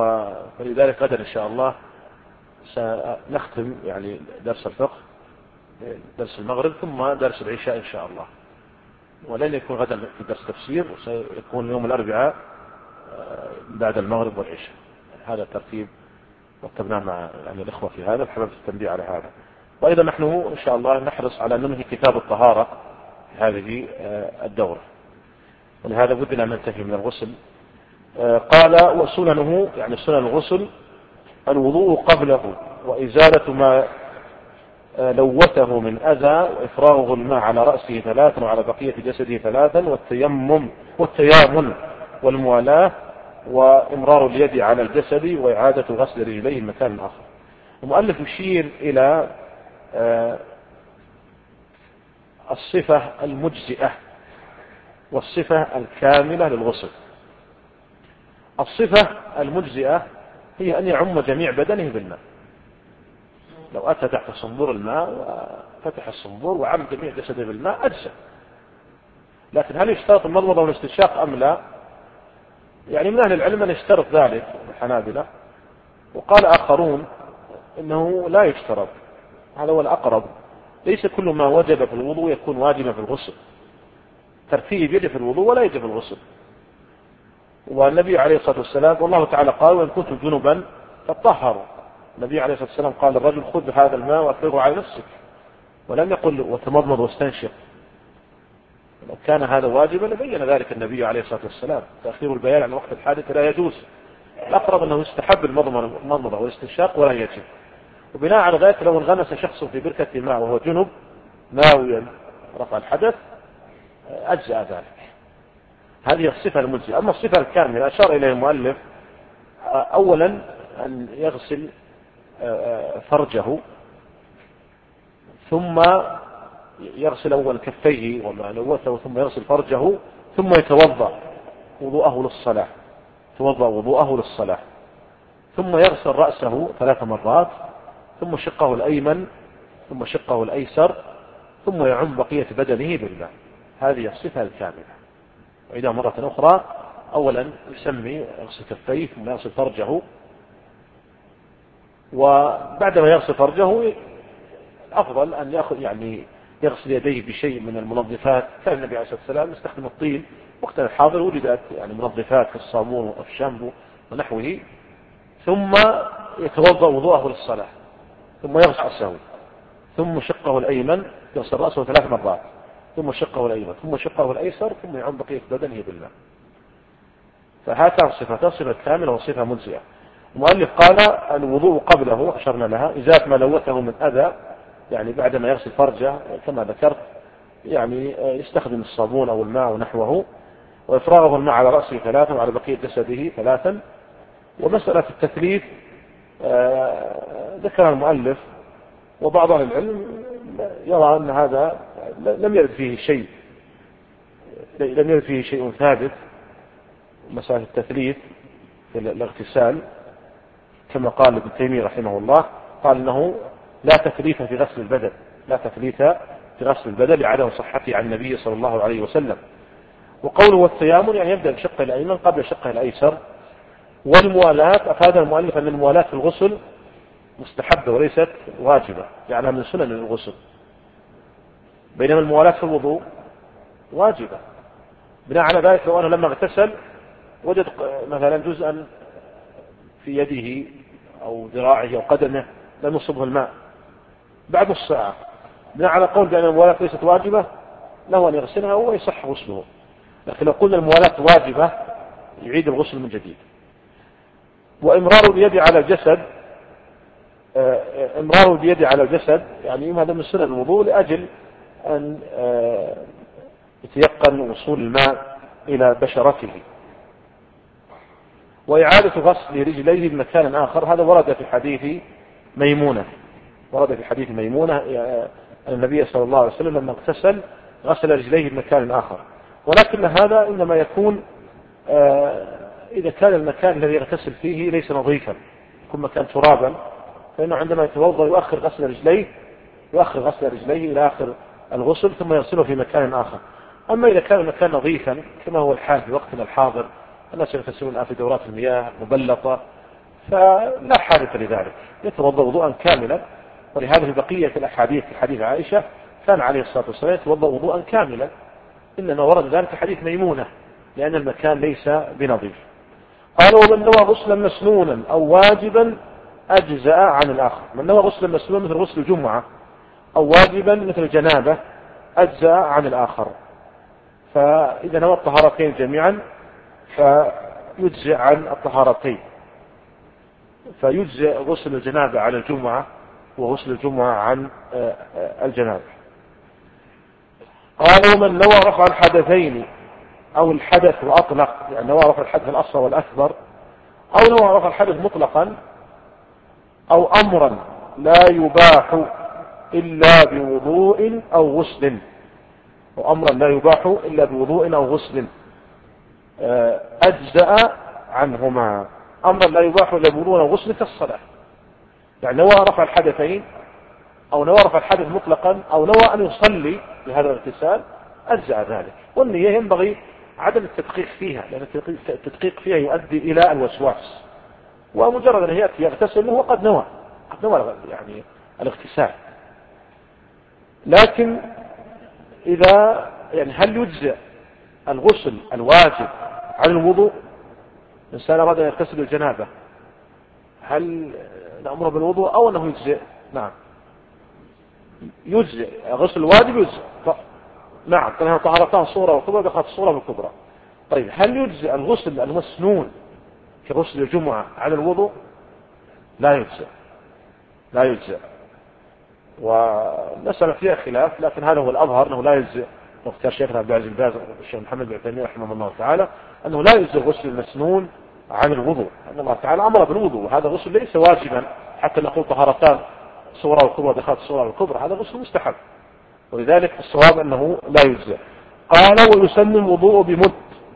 ولذلك غدا إن شاء الله سنختم يعني درس الفقه درس المغرب ثم درس العشاء إن شاء الله، ولن يكون غدا في درس تفسير، وسيكون يوم الأربعاء بعد المغرب والعشاء. هذا الترتيب رتبناه مع الإخوة في هذا، حببت التنبيه على هذا. وأيضا نحن إن شاء الله نحرص على ننهي كتاب الطهارة في هذه الدورة، ولهذا بدنا أن ننتهي من الغسل. قال وسننه يعني سنن الغسل: الوضوء قبله، وإزالة ما لوثه من أذى، وإفراغه الماء على رأسه 3 وعلى بقية جسده 3، والتيامن والموالاة، وإمرار اليد على الجسد، وإعادة غسل رجليه مكان آخر. المؤلف يشير إلى الصفة المجزئة والصفة الكاملة للغسل. الصفة المجزئة هي أن يعم جميع بدنه بالماء. لو أتى تحت صنبور الماء وفتح الصنبور وعم جميع جسده بالماء أجزأ. لكن هل يشترط المضمضة والاستنشاق أم لا؟ يعني من أهل العلم من يشترط ذلك، الحنابلة، وقال آخرون إنه لا يشترط. هذا هو الأقرب. ليس كل ما وجب في الوضوء يكون واجبا في الغسل. ترتيب يجب في الوضوء ولا يجب في الغسل. والنبي عليه الصلاة والسلام والله تعالى قال: وإن كنتم جنبا فطهروا. النبي عليه الصلاة والسلام قال للرجل: خذ هذا الماء وأفرغه على نفسك، ولم يقل وتمضمض واستنشق. لو كان هذا واجبا لبين ذلك النبي عليه الصلاة والسلام. تأخير البيان عن وقت الحادث لا يجوز. الأقرب أنه يستحب المضمضة والاستنشاق ولا يجب. وبناء على ذلك لو انغمس شخص في بركة ماء وهو جنب ناويا رفع الحدث أجزأ ذلك. هذه الصفة المجزئة. أما الصفة الكاملة أشار إليه المؤلف: أولا أن يغسل فرجه، ثم يغسل أول كفيه وما لوثه، ثم يغسل فرجه، ثم يتوضأ وضوءه للصلاة، ثم يغسل رأسه 3 مرات، ثم شقه الأيمن، ثم شقه الأيسر، ثم يعم بقية بدنه بالماء. هذه الصفة الكاملة. وإذا مرة أخرى: أولا يغسل كفيه، ثم يغسل فرجه، وبعدما يغسل فرجه الأفضل أن يغسل يديه بشيء من المنظفات. كان النبي عليه الصلاة والسلام يستخدم الطين. وقت الحاضر وجدت منظفات كالصابون والشامبو ونحوه. ثم يتوضأ وضوءه للصلاة، ثم يغسل رأسه، ثم شقه الأيمن، يغسل رأسه 3 مرات، ثم شقه الأيمن، ثم شقه الأيسر، ثم يعم بقية بدنه بالماء. فهاتان الصفتان: صفة كاملة وصفة مجزئة. المؤلف قال: الوضوء قبله، أشرنا لها، إزالة ما لوثه من أذى، يعني بعدما يغسل فرجه كما ذكرت يستخدم الصابون أو الماء ونحوه، وإفراغه الماء على رأسه 3 وعلى بقية جسده 3. ومسألة التثليث ذكر المؤلف، وبعض أهل العلم يرى أن هذا لم يرد فيه شيء ثابت. مسألة التثليث في الاغتسال كما قال ابن تيمية رحمه الله، قال إنه لا تثليث في غسل البدن لعدم صحته عن النبي صلى الله عليه وسلم. وقوله والتيامن يعني يبدأ بشقه الأيمن قبل شقه الأيسر. والموالاة أفاد المؤلف أن الموالاة في الغسل مستحبة وليست واجبة، يعني من سنن الغسل، بينما الموالاة في الوضوء واجبة. بناء على ذلك لو أنا لما اغتسل وجد مثلا جزءا في يده أو ذراعه أو قدمه لم يصبه الماء بعد نص ساعة، بناء على قول بأن الموالاة ليست واجبة له أن يغسلها ويصح غسله. لكن لو قلنا الموالاة واجبة يعيد الغسل من جديد. وإمرار اليد على الجسد يعني هذا من سنن الوضوء لأجل أن يتيقن وصول الماء إلى بشرته. وإعادة غسل رجليه بمكان آخر، هذا ورد في حديث ميمونة. النبي صلى الله عليه وسلم لما اغتسل غسل رجليه بمكان آخر، ولكن هذا إنما يكون إذا كان المكان الذي يغتسل فيه ليس نظيفا، يكون مكان ترابا، فإنه عندما يتوضأ يؤخر غسل رجليه إلى آخر الغسل ثم يغسله في مكان آخر. أما إذا كان المكان نظيفا كما هو الحال في وقتنا الحاضر، الناس يغتسلون الآن في دورات المياه مبلطة، فلا حاجة لذلك، يتوضأ وضوءا كاملا ولهذا في بقية الأحاديث في حديث عائشة كان عليه الصلاة والسلام يتوضأ وضوءا كاملا، إنما ورد ذلك حديث ميمونة لأن المكان ليس بنظيف. قال ومن نوى غسلا مسنونا أو واجبا أجزأ عن الآخر. من نوى غسلا مسنونا مثل غسل الجمعة أو واجبا مثل الجنابة أجزأ عن الآخر، فإذا نوى الطهارتين جميعا فيجزئ عن الطهارتين، فيجزئ غسل الجنابة عن الجمعة وغسل الجمعة عن الجنابة. قال ومن نوى رفع الحدثين أو الحدث وأطلق، يعني نوى رفع الحدث الأصغر والأكبر، أو نوى رفع الحدث مطلقا، أو أمرا لا يباح إلا بوضوء أو غسل، أو أمرا لا يباح إلا بوضوء أو غسل أجزأ عنهما. أمرا لا يباح إلا بوضوء أو غسل كالصلاة، يعني نوى رفع الحدثين أو نوى رفع الحدث مطلقا أو نوى أن يصلي بهذا الاغتسال أجزأ ذلك. والنية ينبغي عدم التدقيق فيها، لأن التدقيق فيها يؤدي إلى الوسواس، ومجرد أن يأتي يغتسل هو قد نوى يعني الاغتسال. لكن إذا يعني هل يجزئ الغسل الواجب عن الوضوء؟ الإنسان أراد أن يغتسل الجنابة، هل نأمره بالوضوء أو أنه يجزئ؟ نعم يجزئ، غسل الواجب يجزئ. نعم كانها طهارتان الصغرى والكبرى دخلت الصغرى والكبرى. طيب هل يجزئ الغسل المسنون كغسل الجمعة على الوضوء؟ لا يجزئ، والمسألة فيها خلاف، لكن هذا هو الأظهر أنه لا يجزئ. واختار شيخنا عبد العزيز بن باز والشيخ محمد بن عثيمين رحمه الله تعالى أنه لا يجزئ غسل المسنون عن الوضوء، أن الله تعالى أمر بالوضوء، وهذا غسل ليس واجبا حتى نقول طهارتان الصغرى والكبرى دخلت الصغرى والكبرى، هذا غسل مستحب، ولذلك الصواب أنه لا يجزئ. قال ويسمى الوضوء بمد،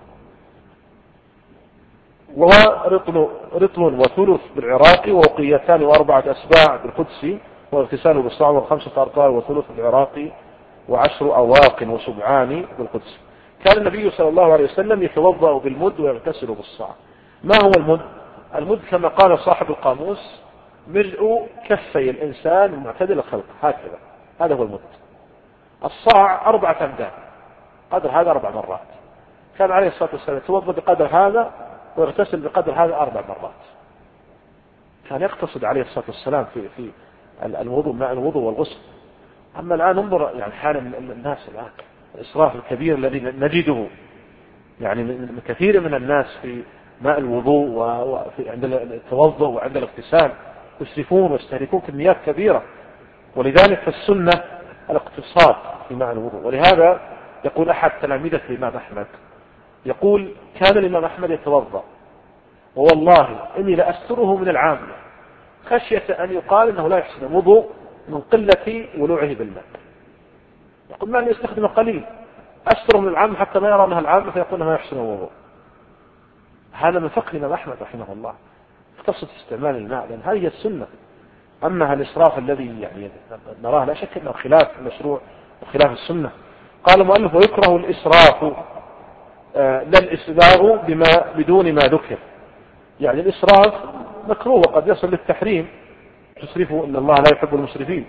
وهو رطل وثلث بالعراقي، ووقيتان وأربعة أسباع بالقدسي، واغتساله بالصاع، وخمسة أرطال وثلث بالعراقي، وعشر أواق وسبعان بالقدسي. كان النبي صلى الله عليه وسلم يتوضأ بالمد ويغتسل بالصاع. ما هو المد؟ المد كما قال صاحب القاموس ملء كفي الإنسان معتدل الخلق، هكذا، هذا هو المد. الصاع 4 أمداد، قدر هذا 4 مرات. كان عليه الصلاة والسلام يتوضأ بقدر هذا ويغتسل بقدر هذا 4 مرات. كان يقتصد عليه الصلاة والسلام في الوضوء مع الوضوء والغسل. أما الآن انظر يعني حال الناس الآن، الإسراف الكبير الذي نجده يعني من كثير من الناس في ماء الوضوء وفي عند التوضؤ وعند الاغتسال، يسرفون ويستهلكون كميات كبيرة. ولذلك فالسنة الاقتصاد في ماء الوضوء. ولهذا يقول أحد تلاميذة الإمام أحمد، يقول كان الإمام أحمد يتوضأ والله إني لأستره من العامة خشية أن يقال أنه لا يحسن الوضوء من قلة ولوعه بالماء. يقول ما أن يستخدم قليل، أستره من العامة حتى ما يرى أنها العامة فيقول ما يحسن الوضوء. هذا من فقه الإمام أحمد رحمه الله، اقتصد استعمال الماء، لأن هذه السنة. أما الإسراف الذي يعني نراه لا شك أنه خلاف المشروع وخلاف السنة. قال المؤلف ويكره الإسراف لا الإسباغ بدون ما ذكر، يعني الإسراف مكروه وقد يصل للتحريم، تسرفوا إن الله لا يحب المسرفين،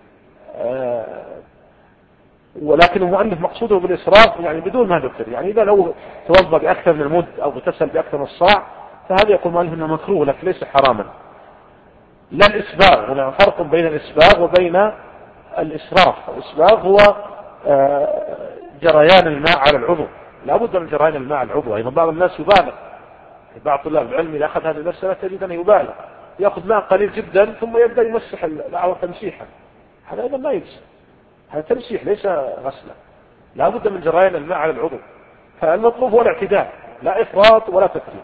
ولكن المؤلف مقصوده بالإسراف يعني بدون ما ذكر، يعني إذا لو توضأ بأكثر من المد أو اغتسل بأكثر من الصاع فهذا يقول المؤلف أنه مكروه لكن ليس حراما. لا الإسباغ، هنا فرق بين الإسباغ وبين الإسراف. الإسباغ هو جريان الماء على العضو، لا بد من جريان الماء على العضو. أيضا بعض الناس يبالغ، بعض طلاب العلم إذا أخذ هذه المسألة تجد أنه يبالغ، يأخذ ماء قليل جدا ثم يبدأ يمسح الأعور تمسيحا، هذا أيضا ما يجزي، هذا تمسيح ليس غسلا، لا بد من جريان الماء على العضو. فالمطلوب هو الاعتدال، لا إفراط ولا تفريط.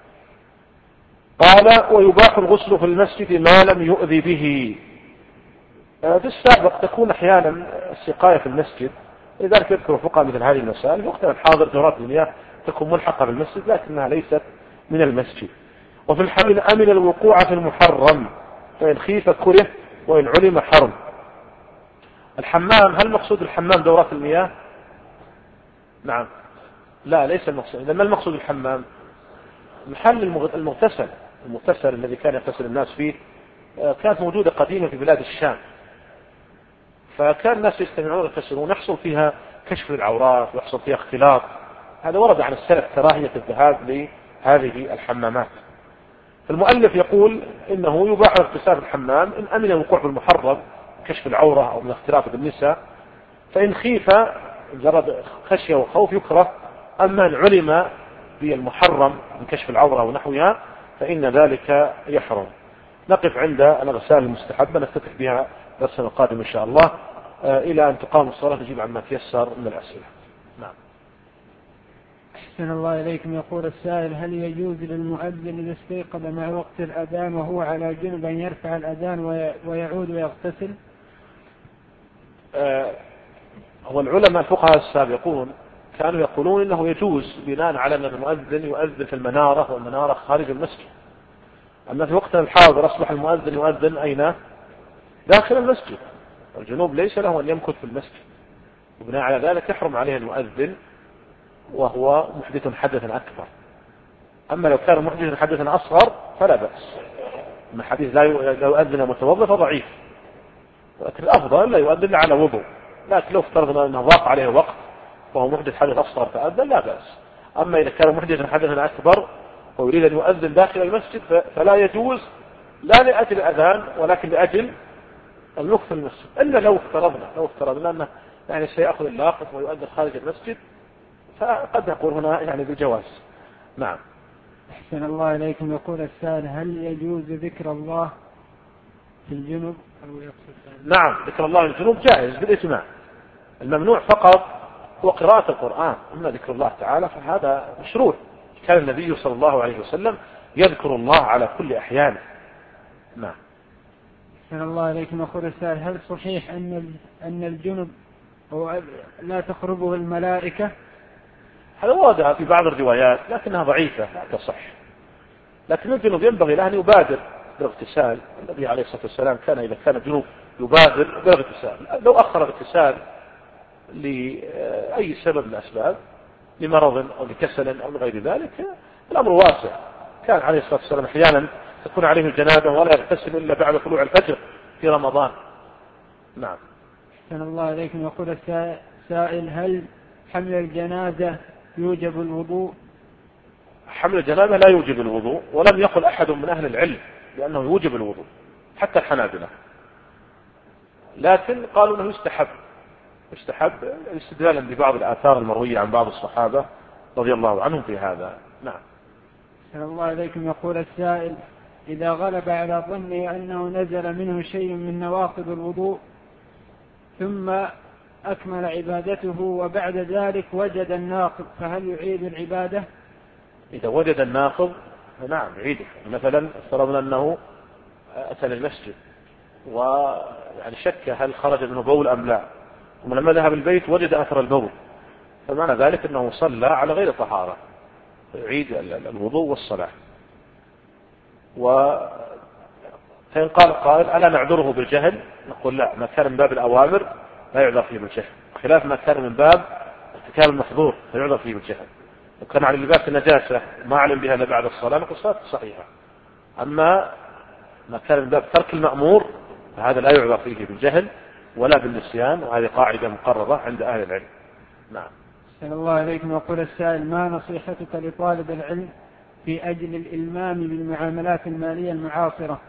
قال ويباح الغسل في المسجد ما لم يؤذي به. في السابق تكون أحيانا السقاية في المسجد، لذلك يذكر الفقهاء مثل هذه المسائل. في وقتنا الحاضر دورات المياه تكون ملحقة بالمسجد لكنها ليست من المسجد. وفي الحمل أمن الوقوع في المحرم، فإن خيف كره وإن علم حرم. الحمام، هل مقصود الحمام دورات المياه؟ نعم، لا ليس المقصود. إذا ما المقصود الحمام؟ محل المغتسل الذي كان يغتسل الناس فيه كانت موجودة قديمة في بلاد الشام، فكان الناس يستمعون ويفسرون يحصل فيها كشف العورات ويحصل فيها اختلاط. هذا ورد عن السلف كراهية الذهاب لهذه الحمامات. فالمؤلف يقول إنه يباح اغتسال الحمام إن أمن الوقوع بالمحرم كشف العورة أو من اختلاط بالنساء، فإن خيف مجرد خشية وخوف يكره. أما إن علم بالمحرم من كشف العورة ونحوها فإن ذلك يحرم. نقف عند الأغسال المستحبة، نفتتح بها درسنا القادم إن شاء الله إلى أن تقام الصلاة نجيب عما تيسر من الأسئلة. نعم. أحسن الله إليكم. يقول السائل: هل يجوز للمؤذن إذا استيقظ مع وقت الأذان وهو على جنب أن يرفع الأذان ويعود ويغتسل؟ هو العلماء الفقهاء السابقون كانوا يقولون إنه يجوز بناء على أن المؤذن يؤذن في المنارة والمنارة خارج المسجد. أما في وقتنا الحاضر أصبح المؤذن يؤذن أين؟ داخل المسجد، الجنوب ليس له أن يمكث في المسجد، وبناء على ذلك يحرم عليه المؤذن وهو محدث حدثا أكبر. أما لو كان محدث حدثا أصغر فلا بأس. أما حديث لا يؤذن متوضئ فضعيف، لكن الأفضل لا يؤذن على وضوء. لكن لو افترضنا أنه ضاق عليه وقت وهو محدث حدث أصغر فأذن لا بأس. أما إذا كان محدث حدثا أكبر ويريد أن يؤذن داخل المسجد فلا يجوز، لا لأجل الأذان ولكن لأجل المكث في المسجد. إلا لو افترضنا أنه يعني سيأخذ اللاقط ويؤذن خارج المسجد فقد نقول هنا يعني بالجواز. نعم. أحسن الله إليكم. يقول السائل: هل يجوز ذكر الله في الجنوب أو يقصد؟ نعم، ذكر الله في الجنوب جائز بالإجماع. الممنوع فقط هو قراءة القرآن، أما ذكر الله تعالى فهذا مشروع. كان النبي صلى الله عليه وسلم يذكر الله على كل أحيانه. نعم. أحسن الله إليكم. يقول السائل: هل صحيح أن الجنب لا تقربه الملائكة؟ هذا ورد في بعض الروايات لكنها ضعيفة لا تصح. لكن الجنوب ينبغي له أن يبادر بالاغتسال. النبي عليه الصلاة والسلام كان إذا كان الجنوب يبادر بالاغتسال. لو أخر الاغتسال لأي سبب من الأسباب، لمرض أو لكسل أو لغير ذلك، الأمر واسع. كان عليه الصلاة والسلام أحيانا تكون عليه الجنابة ولا يغتسل إلا بعد طلوع الفجر في رمضان. نعم. أحسن الله إليكم. يقول السائل: هل حمل الجنازة يوجب الوضوء؟ حمل الجنابة لا يوجب الوضوء، ولم يقل أحد من أهل العلم بأنه يوجب الوضوء حتى الحنابلة، لكن قالوا أنه يستحب استدلالا ببعض الآثار المروية عن بعض الصحابة رضي الله عنهم في هذا. نعم. أحسن الله إليكم. يقول السائل: إذا غلب على ظنه أنه نزل منه شيء من نواقض الوضوء ثم أكمل عبادته وبعد ذلك وجد الناقض فهل يعيد العبادة؟ إذا وجد الناقض نعم يعيده. مثلا افترضنا أنه أتى للمسجد ويعني شك هل خرج منه بول أم لا، ولما ذهب البيت وجد أثر البول، فمعنى ذلك أنه صلى على غير طهارة، يعيد الوضوء والصلاة. فإن قال قائل ألا نعذره بالجهل؟ نقول لا، ما كان من باب الأوامر لا يعذر فيه بالجهل، خلاف ما كان من باب ارتكاب المحظور فيعذر فيه بالجهل. لو كان على لباس النجاسة ما علم بها إلا بعد الصلاة نقول صلاة صحيحة. أما ما كان من باب ترك المأمور فهذا لا يعذر فيه بالجهل ولا بالنسيان، وهذه قاعدة مقررة عند أهل العلم. نعم. أحسن الله إليكم. يقول السائل: ما نصيحتك لطالب العلم في أجل الإلمام بالمعاملات المالية المعاصرة؟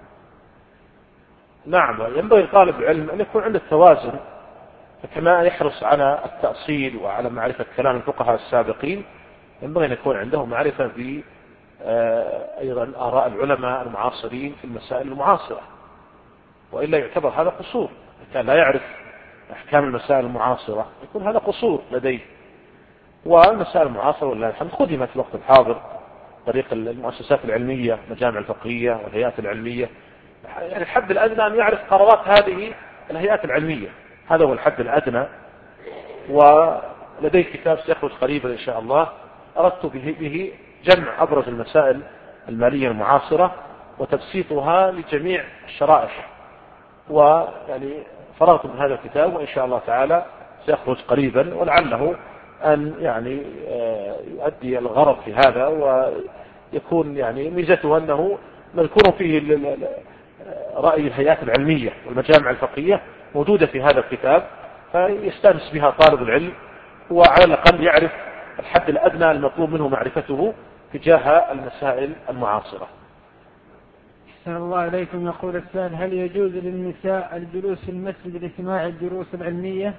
نعم، ينبغي طالب العلم أن يكون عنده التوازن، فكما يحرص على التأصيل وعلى معرفة كلام الفقهاء السابقين ينبغي أن يكون عنده معرفة ب أيضا آراء العلماء المعاصرين في المسائل المعاصرة، وإلا يعتبر هذا قصور. كان لا يعرف أحكام المسائل المعاصرة يكون هذا قصور لديه. والمسائل المعاصرة والله الحمد خدمت في الوقت الحاضر طريق المؤسسات العلمية، مجامع الفقهية والهيئات العلمية. يعني الحد الأدنى أن يعرف قرارات هذه الهيئات العلمية، هذا هو الحد الأدنى. ولديه كتاب سيخرج قريبا إن شاء الله أردت به جمع أبرز المسائل المالية المعاصرة وتبسيطها لجميع الشرائح، ويعني فرغت من هذا الكتاب وإن شاء الله تعالى سيخرج قريبا، ولعله أن يعني يؤدي الغرض في هذا، ويكون يعني ميزته أنه مذكور فيه رأي الهيئات العلمية والمجامع الفقهية موجودة في هذا الكتاب، فيستانس بها طالب العلم، وعلى الأقل يعرف الحد الأدنى المطلوب منه معرفته تجاه المسائل المعاصرة. أحسن الله إليكم. يقول السائل: هل يجوز للنساء الجلوس في المسجد لسماع الدروس العلمية؟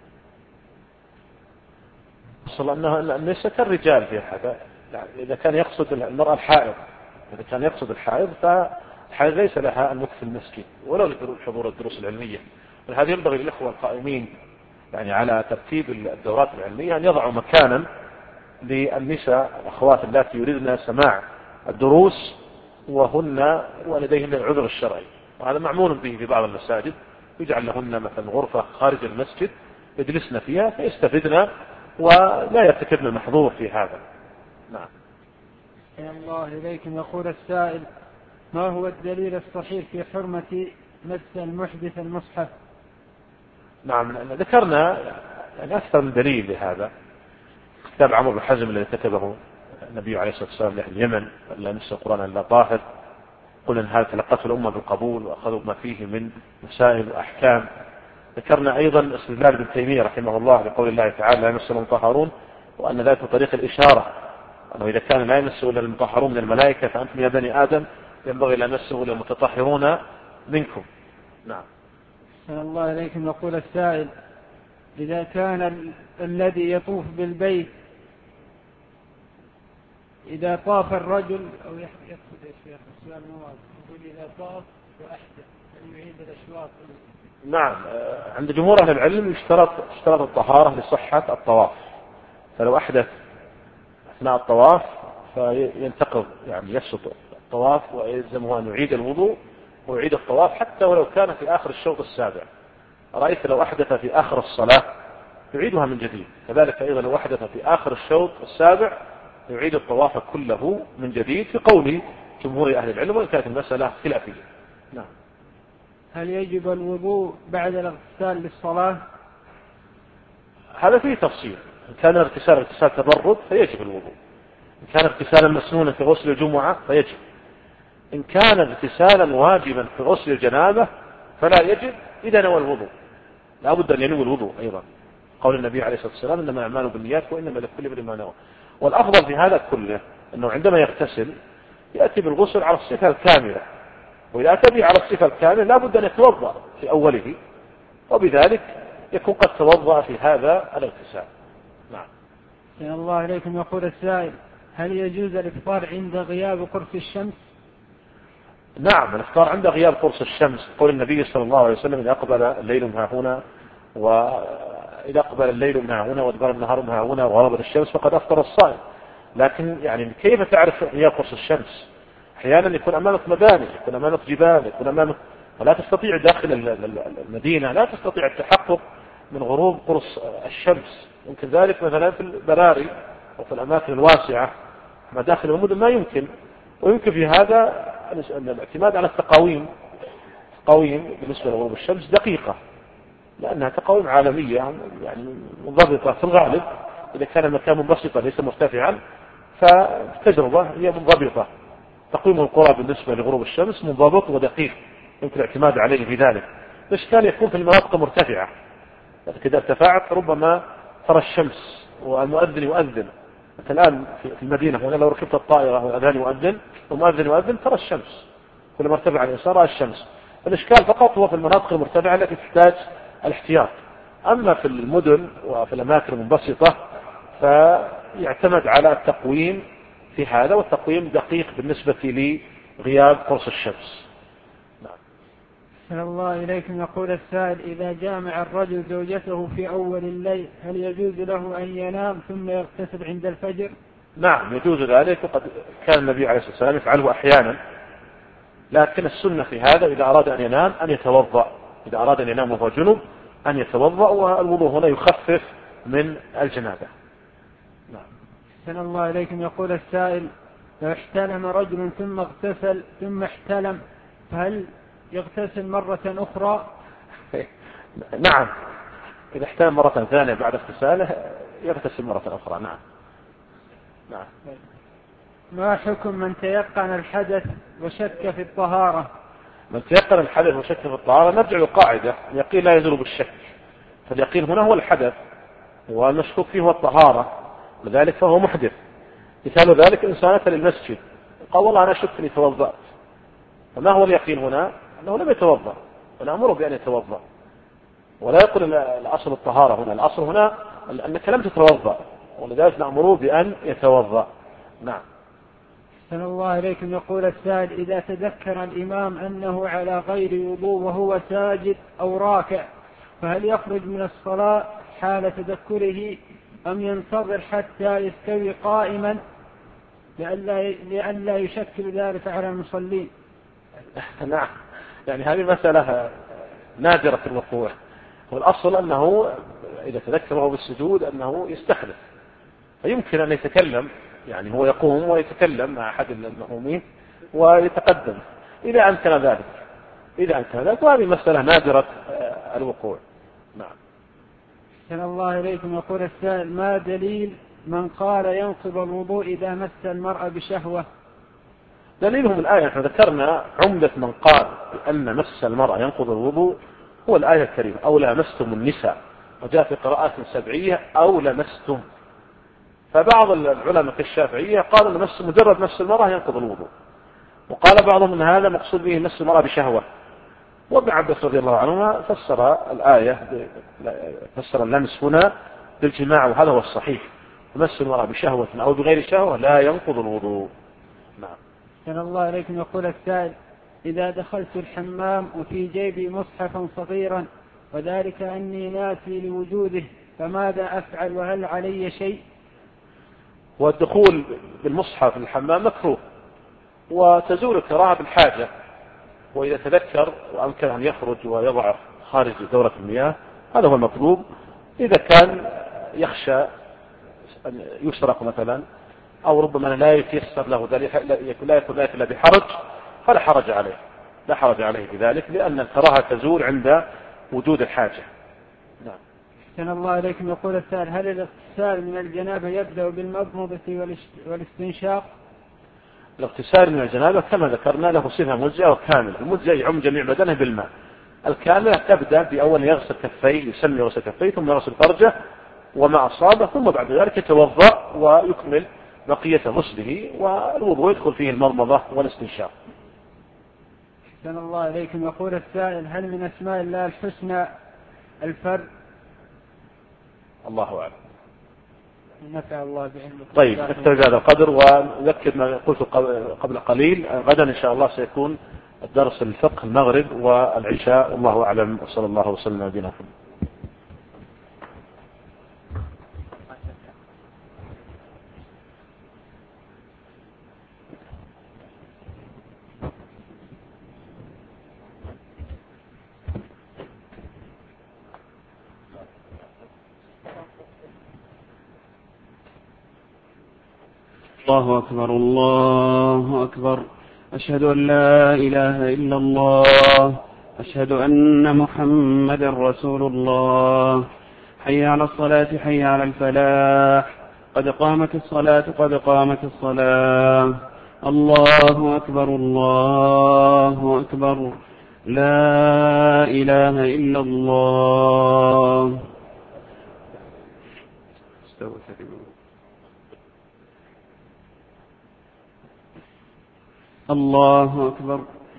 أصل أنها النساء كالرجال في هذا، يعني إذا كان يقصد المرأة الحائض، إذا كان يقصد الحائض فالحائض ليس لها أن في المسجد ولو لحضور الدروس العلمية. ولهذا ينبغي للإخوة القائمين يعني على ترتيب الدورات العلمية أن يضعوا مكانا للنساء الأخوات التي يريدن سماع الدروس وهن ولديهن العذر الشرعي، وهذا معمول به في بعض المساجد، يجعل لهن مثلا غرفة خارج المسجد يجلسن فيها فيستفدن ولا يرتكبن المحظور في هذا. نعم. الله إليكم. يقول السائل: ما هو الدليل الصحيح في حرمة مس المحدث المصحف؟ نعم، ذكرنا يعني أكثر من دليل لهذا. كتاب عمرو بن حزم الذي كتبه النبي عليه الصلاة والسلام لأهل اليمن: لا يمس القرآن إلا طاهر، قل إن هذا تلقته الأمة بالقبول وأخذوا ما فيه من مسائل وأحكام. ذكرنا أيضا استدلال ابن تيمية رحمه الله بقول الله تعالى: لا يمس المطهرون، وأن ذلك طريق الإشارة، أنه إذا كان لا يمسه إلا المطهرون من الملائكة فأنتم يا بني آدم ينبغي لا يمسه إلا المتطهرون منكم. نعم. الله إليكم. يقول السائل: إذا كان الذي يطوف بالبيت إذا طاف الرجل أو يقصد يا شيخ السؤال مواضح، يقول إذا طاف وأحدث أن يعيد الأشواط. نعم، عند جمهور أهل العلم اشترط الطهارة لصحة الطواف، فلو أحدث أثناء الطواف فينتقض يعني يسقط الطواف ويلزمه أن يعيد الوضوء ويعيد الطواف حتى ولو كان في آخر الشوط السابع. رأيت لو أحدث في آخر الصلاة يعيدها من جديد، كذلك أيضا لو أحدث في آخر الشوط السابع يعيد الطواف كله من جديد، في قول جمهور أهل العلم، وإن كانت المسألة خلافية. نعم. هل يجب الوضوء بعد الاغتسال للصلاة؟ هذا فيه تفصيل. إن كان اغتسال تبرد فيجب الوضوء، إن كان اغتسالا مسنونا في غسل الجمعة فيجب، إن كان اغتسالا واجبا في غسل الجنابة فلا يجب إذا نوى الوضوء، لا بد أن ينوي الوضوء أيضا، قول النبي عليه الصلاة والسلام: إنما الأعمال بالنيات وإنما لكل امرئ ما نوى. والأفضل في هذا كله أنه عندما يغتسل يأتي بالغسل على الصفة الكاملة، وإذا أتى به على الصفة الكاملة لا بد أن يتوضأ في أوله، وبذلك يكون قد توضأ في هذا الاغتسال. نعم. يا الله عليكم. يقول السائل: هل يجوز الإفطار عند غياب قرص الشمس؟ نعم، الإفطار عند غياب قرص الشمس، قول النبي صلى الله عليه وسلم: إذا أقبل الليل من هنا وإذا أقبل الليل من هنا وأدبر النهار من هنا وغربت الشمس فقد أفطر الصائم. لكن يعني كيف تعرف غياب قرص الشمس؟ أحيانا يكون أمامك مباني، يكون أمامك جبال، يكون أمامك، ولا تستطيع داخل المدينة لا تستطيع التحقق من غروب قرص الشمس. يمكن ذلك مثلا في البراري أو في الأماكن الواسعة، ما داخل المدن ما يمكن. ويمكن في هذا الاعتماد على التقاويم بالنسبة لغروب الشمس دقيقة، لأنها تقاويم عالمية يعني منضبطة في الغالب. إذا كان المكان منبسطا ليس مرتفعا فالتجربة هي منضبطة، تقويم القرى بالنسبة لغروب الشمس منضبط ودقيق يمكن الاعتماد عليه في ذلك. الإشكال يكون في المناطق المرتفعة، إذا ارتفعت ربما ترى الشمس والمؤذن يؤذن. الآن في المدينة هنا لو ركبت الطائرة والأذان يؤذن والمؤذن يؤذن ترى الشمس، كلما ارتفع الإنسان رأى الشمس. الإشكال فقط هو في المناطق المرتفعة التي تحتاج الاحتياط. أما في المدن وفي الأماكن المنبسطة فيعتمد على التقويم في هذا، والتقويم دقيق بالنسبة لغياب قرص الشمس. نعم. الله إليكم. يقول السائل: إذا جامع الرجل زوجته في أول الليل هل يجوز له أن ينام ثم يغتسل عند الفجر؟ نعم يجوز ذلك، وقد كان النبي عليه الصلاة والسلام يفعله أحيانا، لكن السنة في هذا إذا أراد أن ينام أن يتوضأ، إذا أراد أن ينام وهو جنب أن يتوضأ، والوضوء هنا يخفف من الجنابة. نعم. الله إليكم. يقول السائل: لو احتلم رجل ثم اغتسل ثم احتلم فهل يغتسل مرة أخرى؟ نعم، إذا احتلم مرة ثانية بعد اغتساله يغتسل مرة أخرى. نعم. ما حكم من تيقن الحدث وشك في الطهارة؟ من تيقن الحدث وشك في الطهارة نرجع للقاعدة اليقين لا يزول بالشك، فاليقين هنا هو الحدث والمشكوك فيه هو الطهارة، لذلك فهو محدث. مثال ذلك إنسان أتى للمسجد قال والله أنا شك أني توضأت، فما هو اليقين هنا؟ أنه لم يتوضأ، ونأمره بأن يتوضأ، ولا يقول الأصل الطهارة هنا، الأصل هنا أنك لم تتوضأ، ولذلك نأمره بأن يتوضأ. نعم. أحسن الله إليكم. يقول السائل: إذا تذكر الإمام أنه على غير وضوء وهو ساجد أو راكع فهل يخرج من الصلاة حال تذكره أم ينتظر حتى يستوي قائما لئلا يشكل ذلك على المصلين؟ نعم، يعني هذه مسألة نادرة الوقوع، والأصل أنه إذا تذكره بالسجود أنه يستحدث، فيمكن أن يتكلم، يعني هو يقوم ويتكلم مع أحد المأمومين ويتقدم إذا أمكن ذلك، وهذه مسألة نادرة الوقوع. نعم. أحسن الله إليكم. يقول السائل: ما دليل من قال ينقض الوضوء إذا مس المرأة بشهوة؟ دليلهم الآية، احنا ذكرنا عمدة من قال بأن مس المرأة ينقض الوضوء هو الآية الكريمة: أو لمستم النساء، وجاء في قراءات سبعية أو لمستم. فبعض العلماء كالشافعية قالوا أن مجرد مس المرأة ينقض الوضوء، وقال بعضهم أن هذا مقصود به مس المرأة بشهوة. وابن عباس رضي الله عنهما فسر الآية، فسر اللمس هنا بالجماع، وهذا هو الصحيح، مس المرأة بشهوة أو بغير شهوة لا ينقض الوضوء. نعم. أحسن الله إليكم. يقول السائل: إذا دخلت الحمام وفي جيبي مصحفا صغيرا وذلك أني ناسي لوجوده فماذا أفعل وهل علي شيء؟ والدخول بالمصحف الحمام مكروه، وتزول الكراهة بالحاجة، وإذا تذكر وأمكن أن يخرج ويضع خارج دورة المياه هذا هو المطلوب. إذا كان يخشى أن يسرق مثلا، أو ربما لا يتيسر له ذلك، لا يكون ذلك إلا بحرج، فلا حرج عليه، لا حرج عليه بذلك، لأن الكراهة تزول عند وجود الحاجة. نعم. أحسن الله إليكم. يقول السائل: هل الاغتسال من الجنابة يبدأ بالمضمضة والاستنشاق؟ الاغتسال من الجنابة كما ذكرنا له صفة مجزئة وكاملة، المجزئ يعم جميع بدنه بالماء، الكاملة تبدأ بأول يغسل كفيه، يسمي غسل كفيه، ثم يغسل فرجه وما أصابه، ثم بعد ذلك يتوضأ ويكمل بقية غسله، والوضوء يدخل فيه المضمضة والاستنشاق. أحسن الله إليكم. يقول السائل: هل من أسماء الله الحسنى الفر؟ الله أعلم. نفع الله بعلمكم. طيب، نكتفي بهذا القدر، ونذكر ما قلت قبل قليل، غدا إن شاء الله سيكون الدرس الفقه المغرب والعشاء، والله أعلم، وصلى الله وسلم على نبينا محمد. الله أكبر الله أكبر، أشهد أن لا إله إلا الله، أشهد أن محمدا رسول الله. حي على الصلاة حي على الفلاح، قد قامت الصلاة قد قامت الصلاة. الله أكبر الله أكبر، لا إله إلا الله. الله أكبر.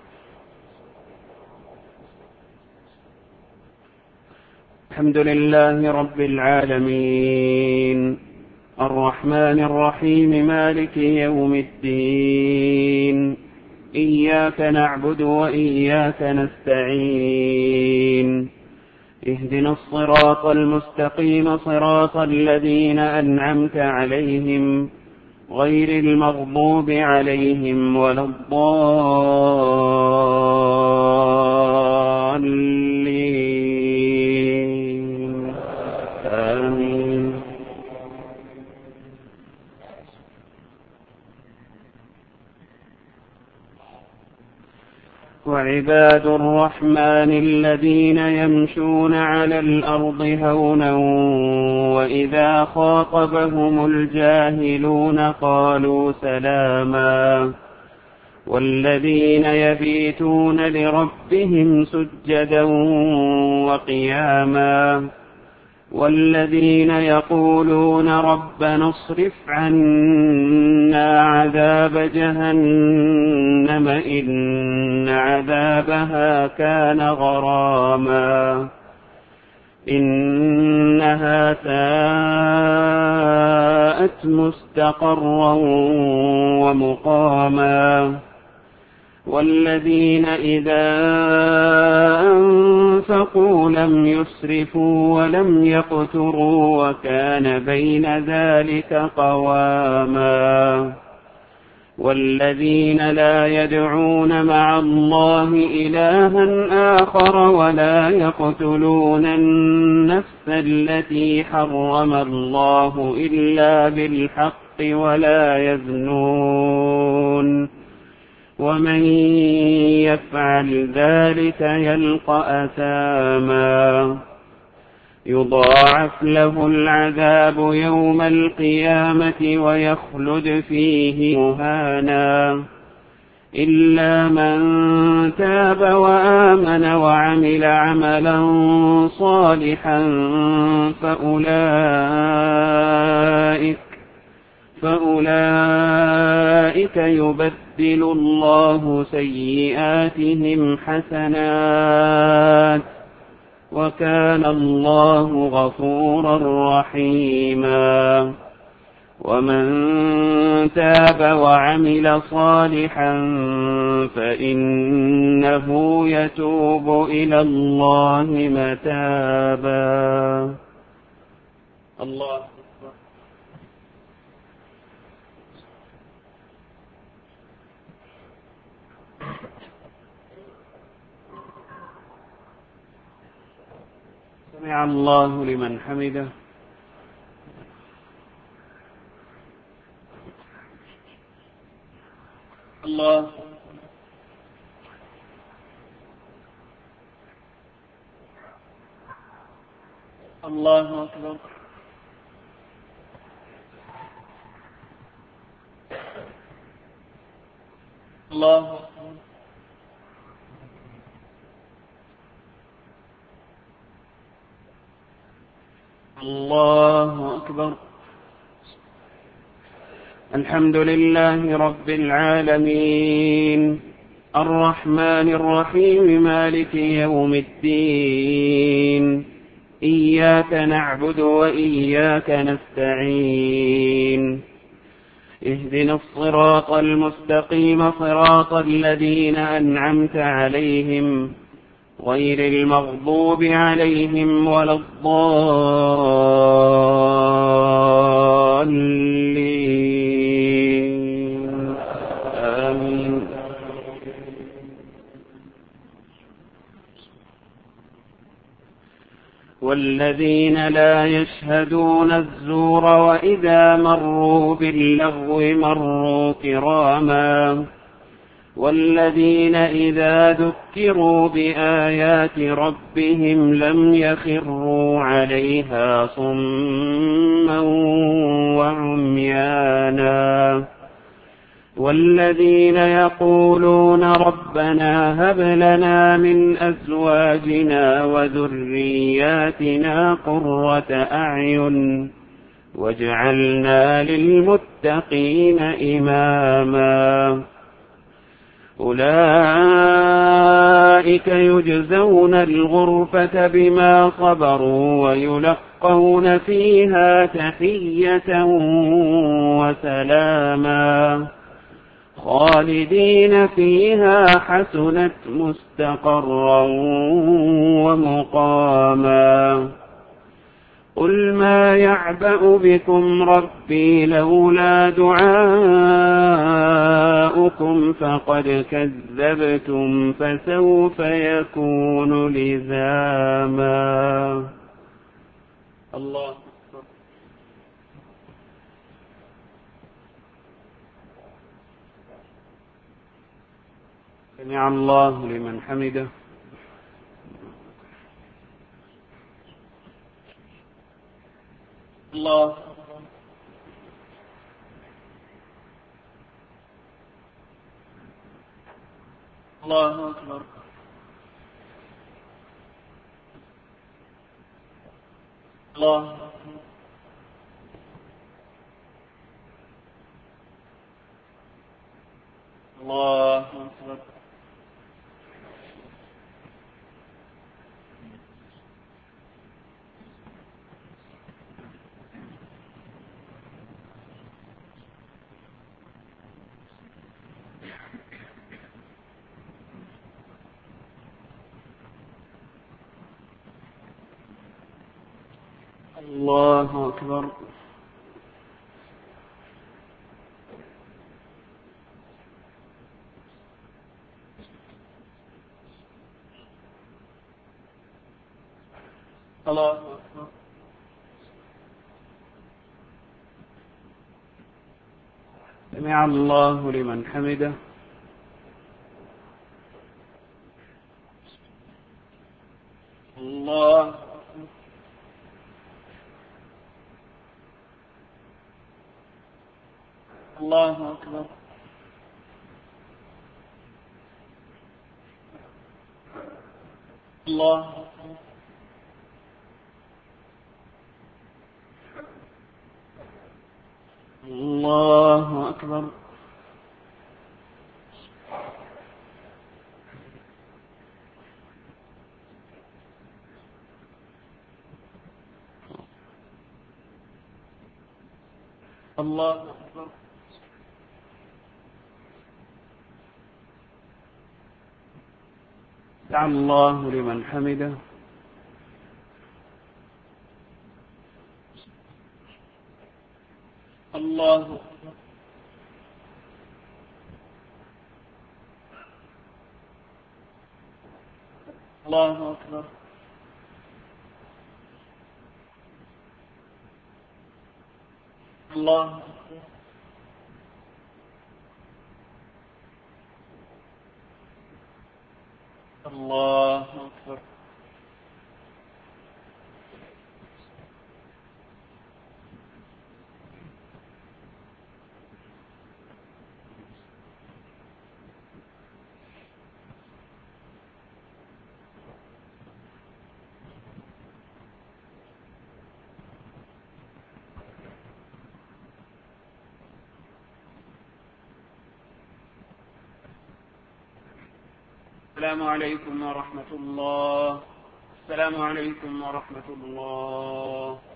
الحمد لله رب العالمين، الرحمن الرحيم، مالك يوم الدين، إياك نعبد وإياك نستعين، اهدنا الصراط المستقيم، صراط الذين أنعمت عليهم غير المغضوب عليهم ولا الضالين، آمين. وعباد الرحمن الذين يمشون على الأرض هونا وإذا خاطبهم الجاهلون قالوا سلاما. والذين يبيتون لربهم سجدا وقياما والذين يقولون ربنا اصرف عنا عذاب جهنم إن عذابها كان غراما إنها ساءت مستقرا ومقاما والذين إذا أنفقوا لم يسرفوا ولم يقتروا وكان بين ذلك قواما والذين لا يدعون مع الله إلها آخر ولا يقتلون النفس التي حرم الله إلا بالحق ولا يزنون ومن يفعل ذلك يلقى أثاما يضاعف له العذاب يوم القيامة ويخلد فيه مهانا إلا من تاب وآمن وعمل عملا صالحا فأولئك يبدل الله سيئاتهم حسنات وكان الله غفورا رحيما ومن تاب وعمل صالحا فإنه يتوب إلى الله متابا. الله سمع الله لمن حمده. الله الله أكبر. الله أكبر. الله أكبر. الحمد لله رب العالمين الرحمن الرحيم مالك يوم الدين إياك نعبد وإياك نستعين اهدنا الصراط المستقيم صراط الذين أنعمت عليهم غير المغضوب عليهم ولا الضالين آمين. والذين لا يشهدون الزور وإذا مروا باللغو مروا كراما والذين إذا ذكروا بآيات ربهم لم يخروا عليها صما وعميانا والذين يقولون ربنا هب لنا من أزواجنا وذرياتنا قرة أعين واجعلنا للمتقين إماما أولئك يجزون الغرفة بما صبروا ويلقون فيها تحية وسلاما خالدين فيها حسنت مستقرا ومقاما قل ما يعبأ بكم ربي لولا دعاؤكم فقد كذبتم فسوف يكون لزاما. الله سمع الله لمن حمده. الله الله أكبر. الله أكبر. الله أكبر. الله أكبر. الله أكبر. سمع الله لمن حمده. الله أكبر. الله أكبر. الله أكبر. الله أكبر. الله أكبر. سمع الله لمن حمده. الله أكبر. الله أكبر. الله أكبر. الله أكبر. السلام عليكم ورحمة الله. السلام عليكم ورحمة الله.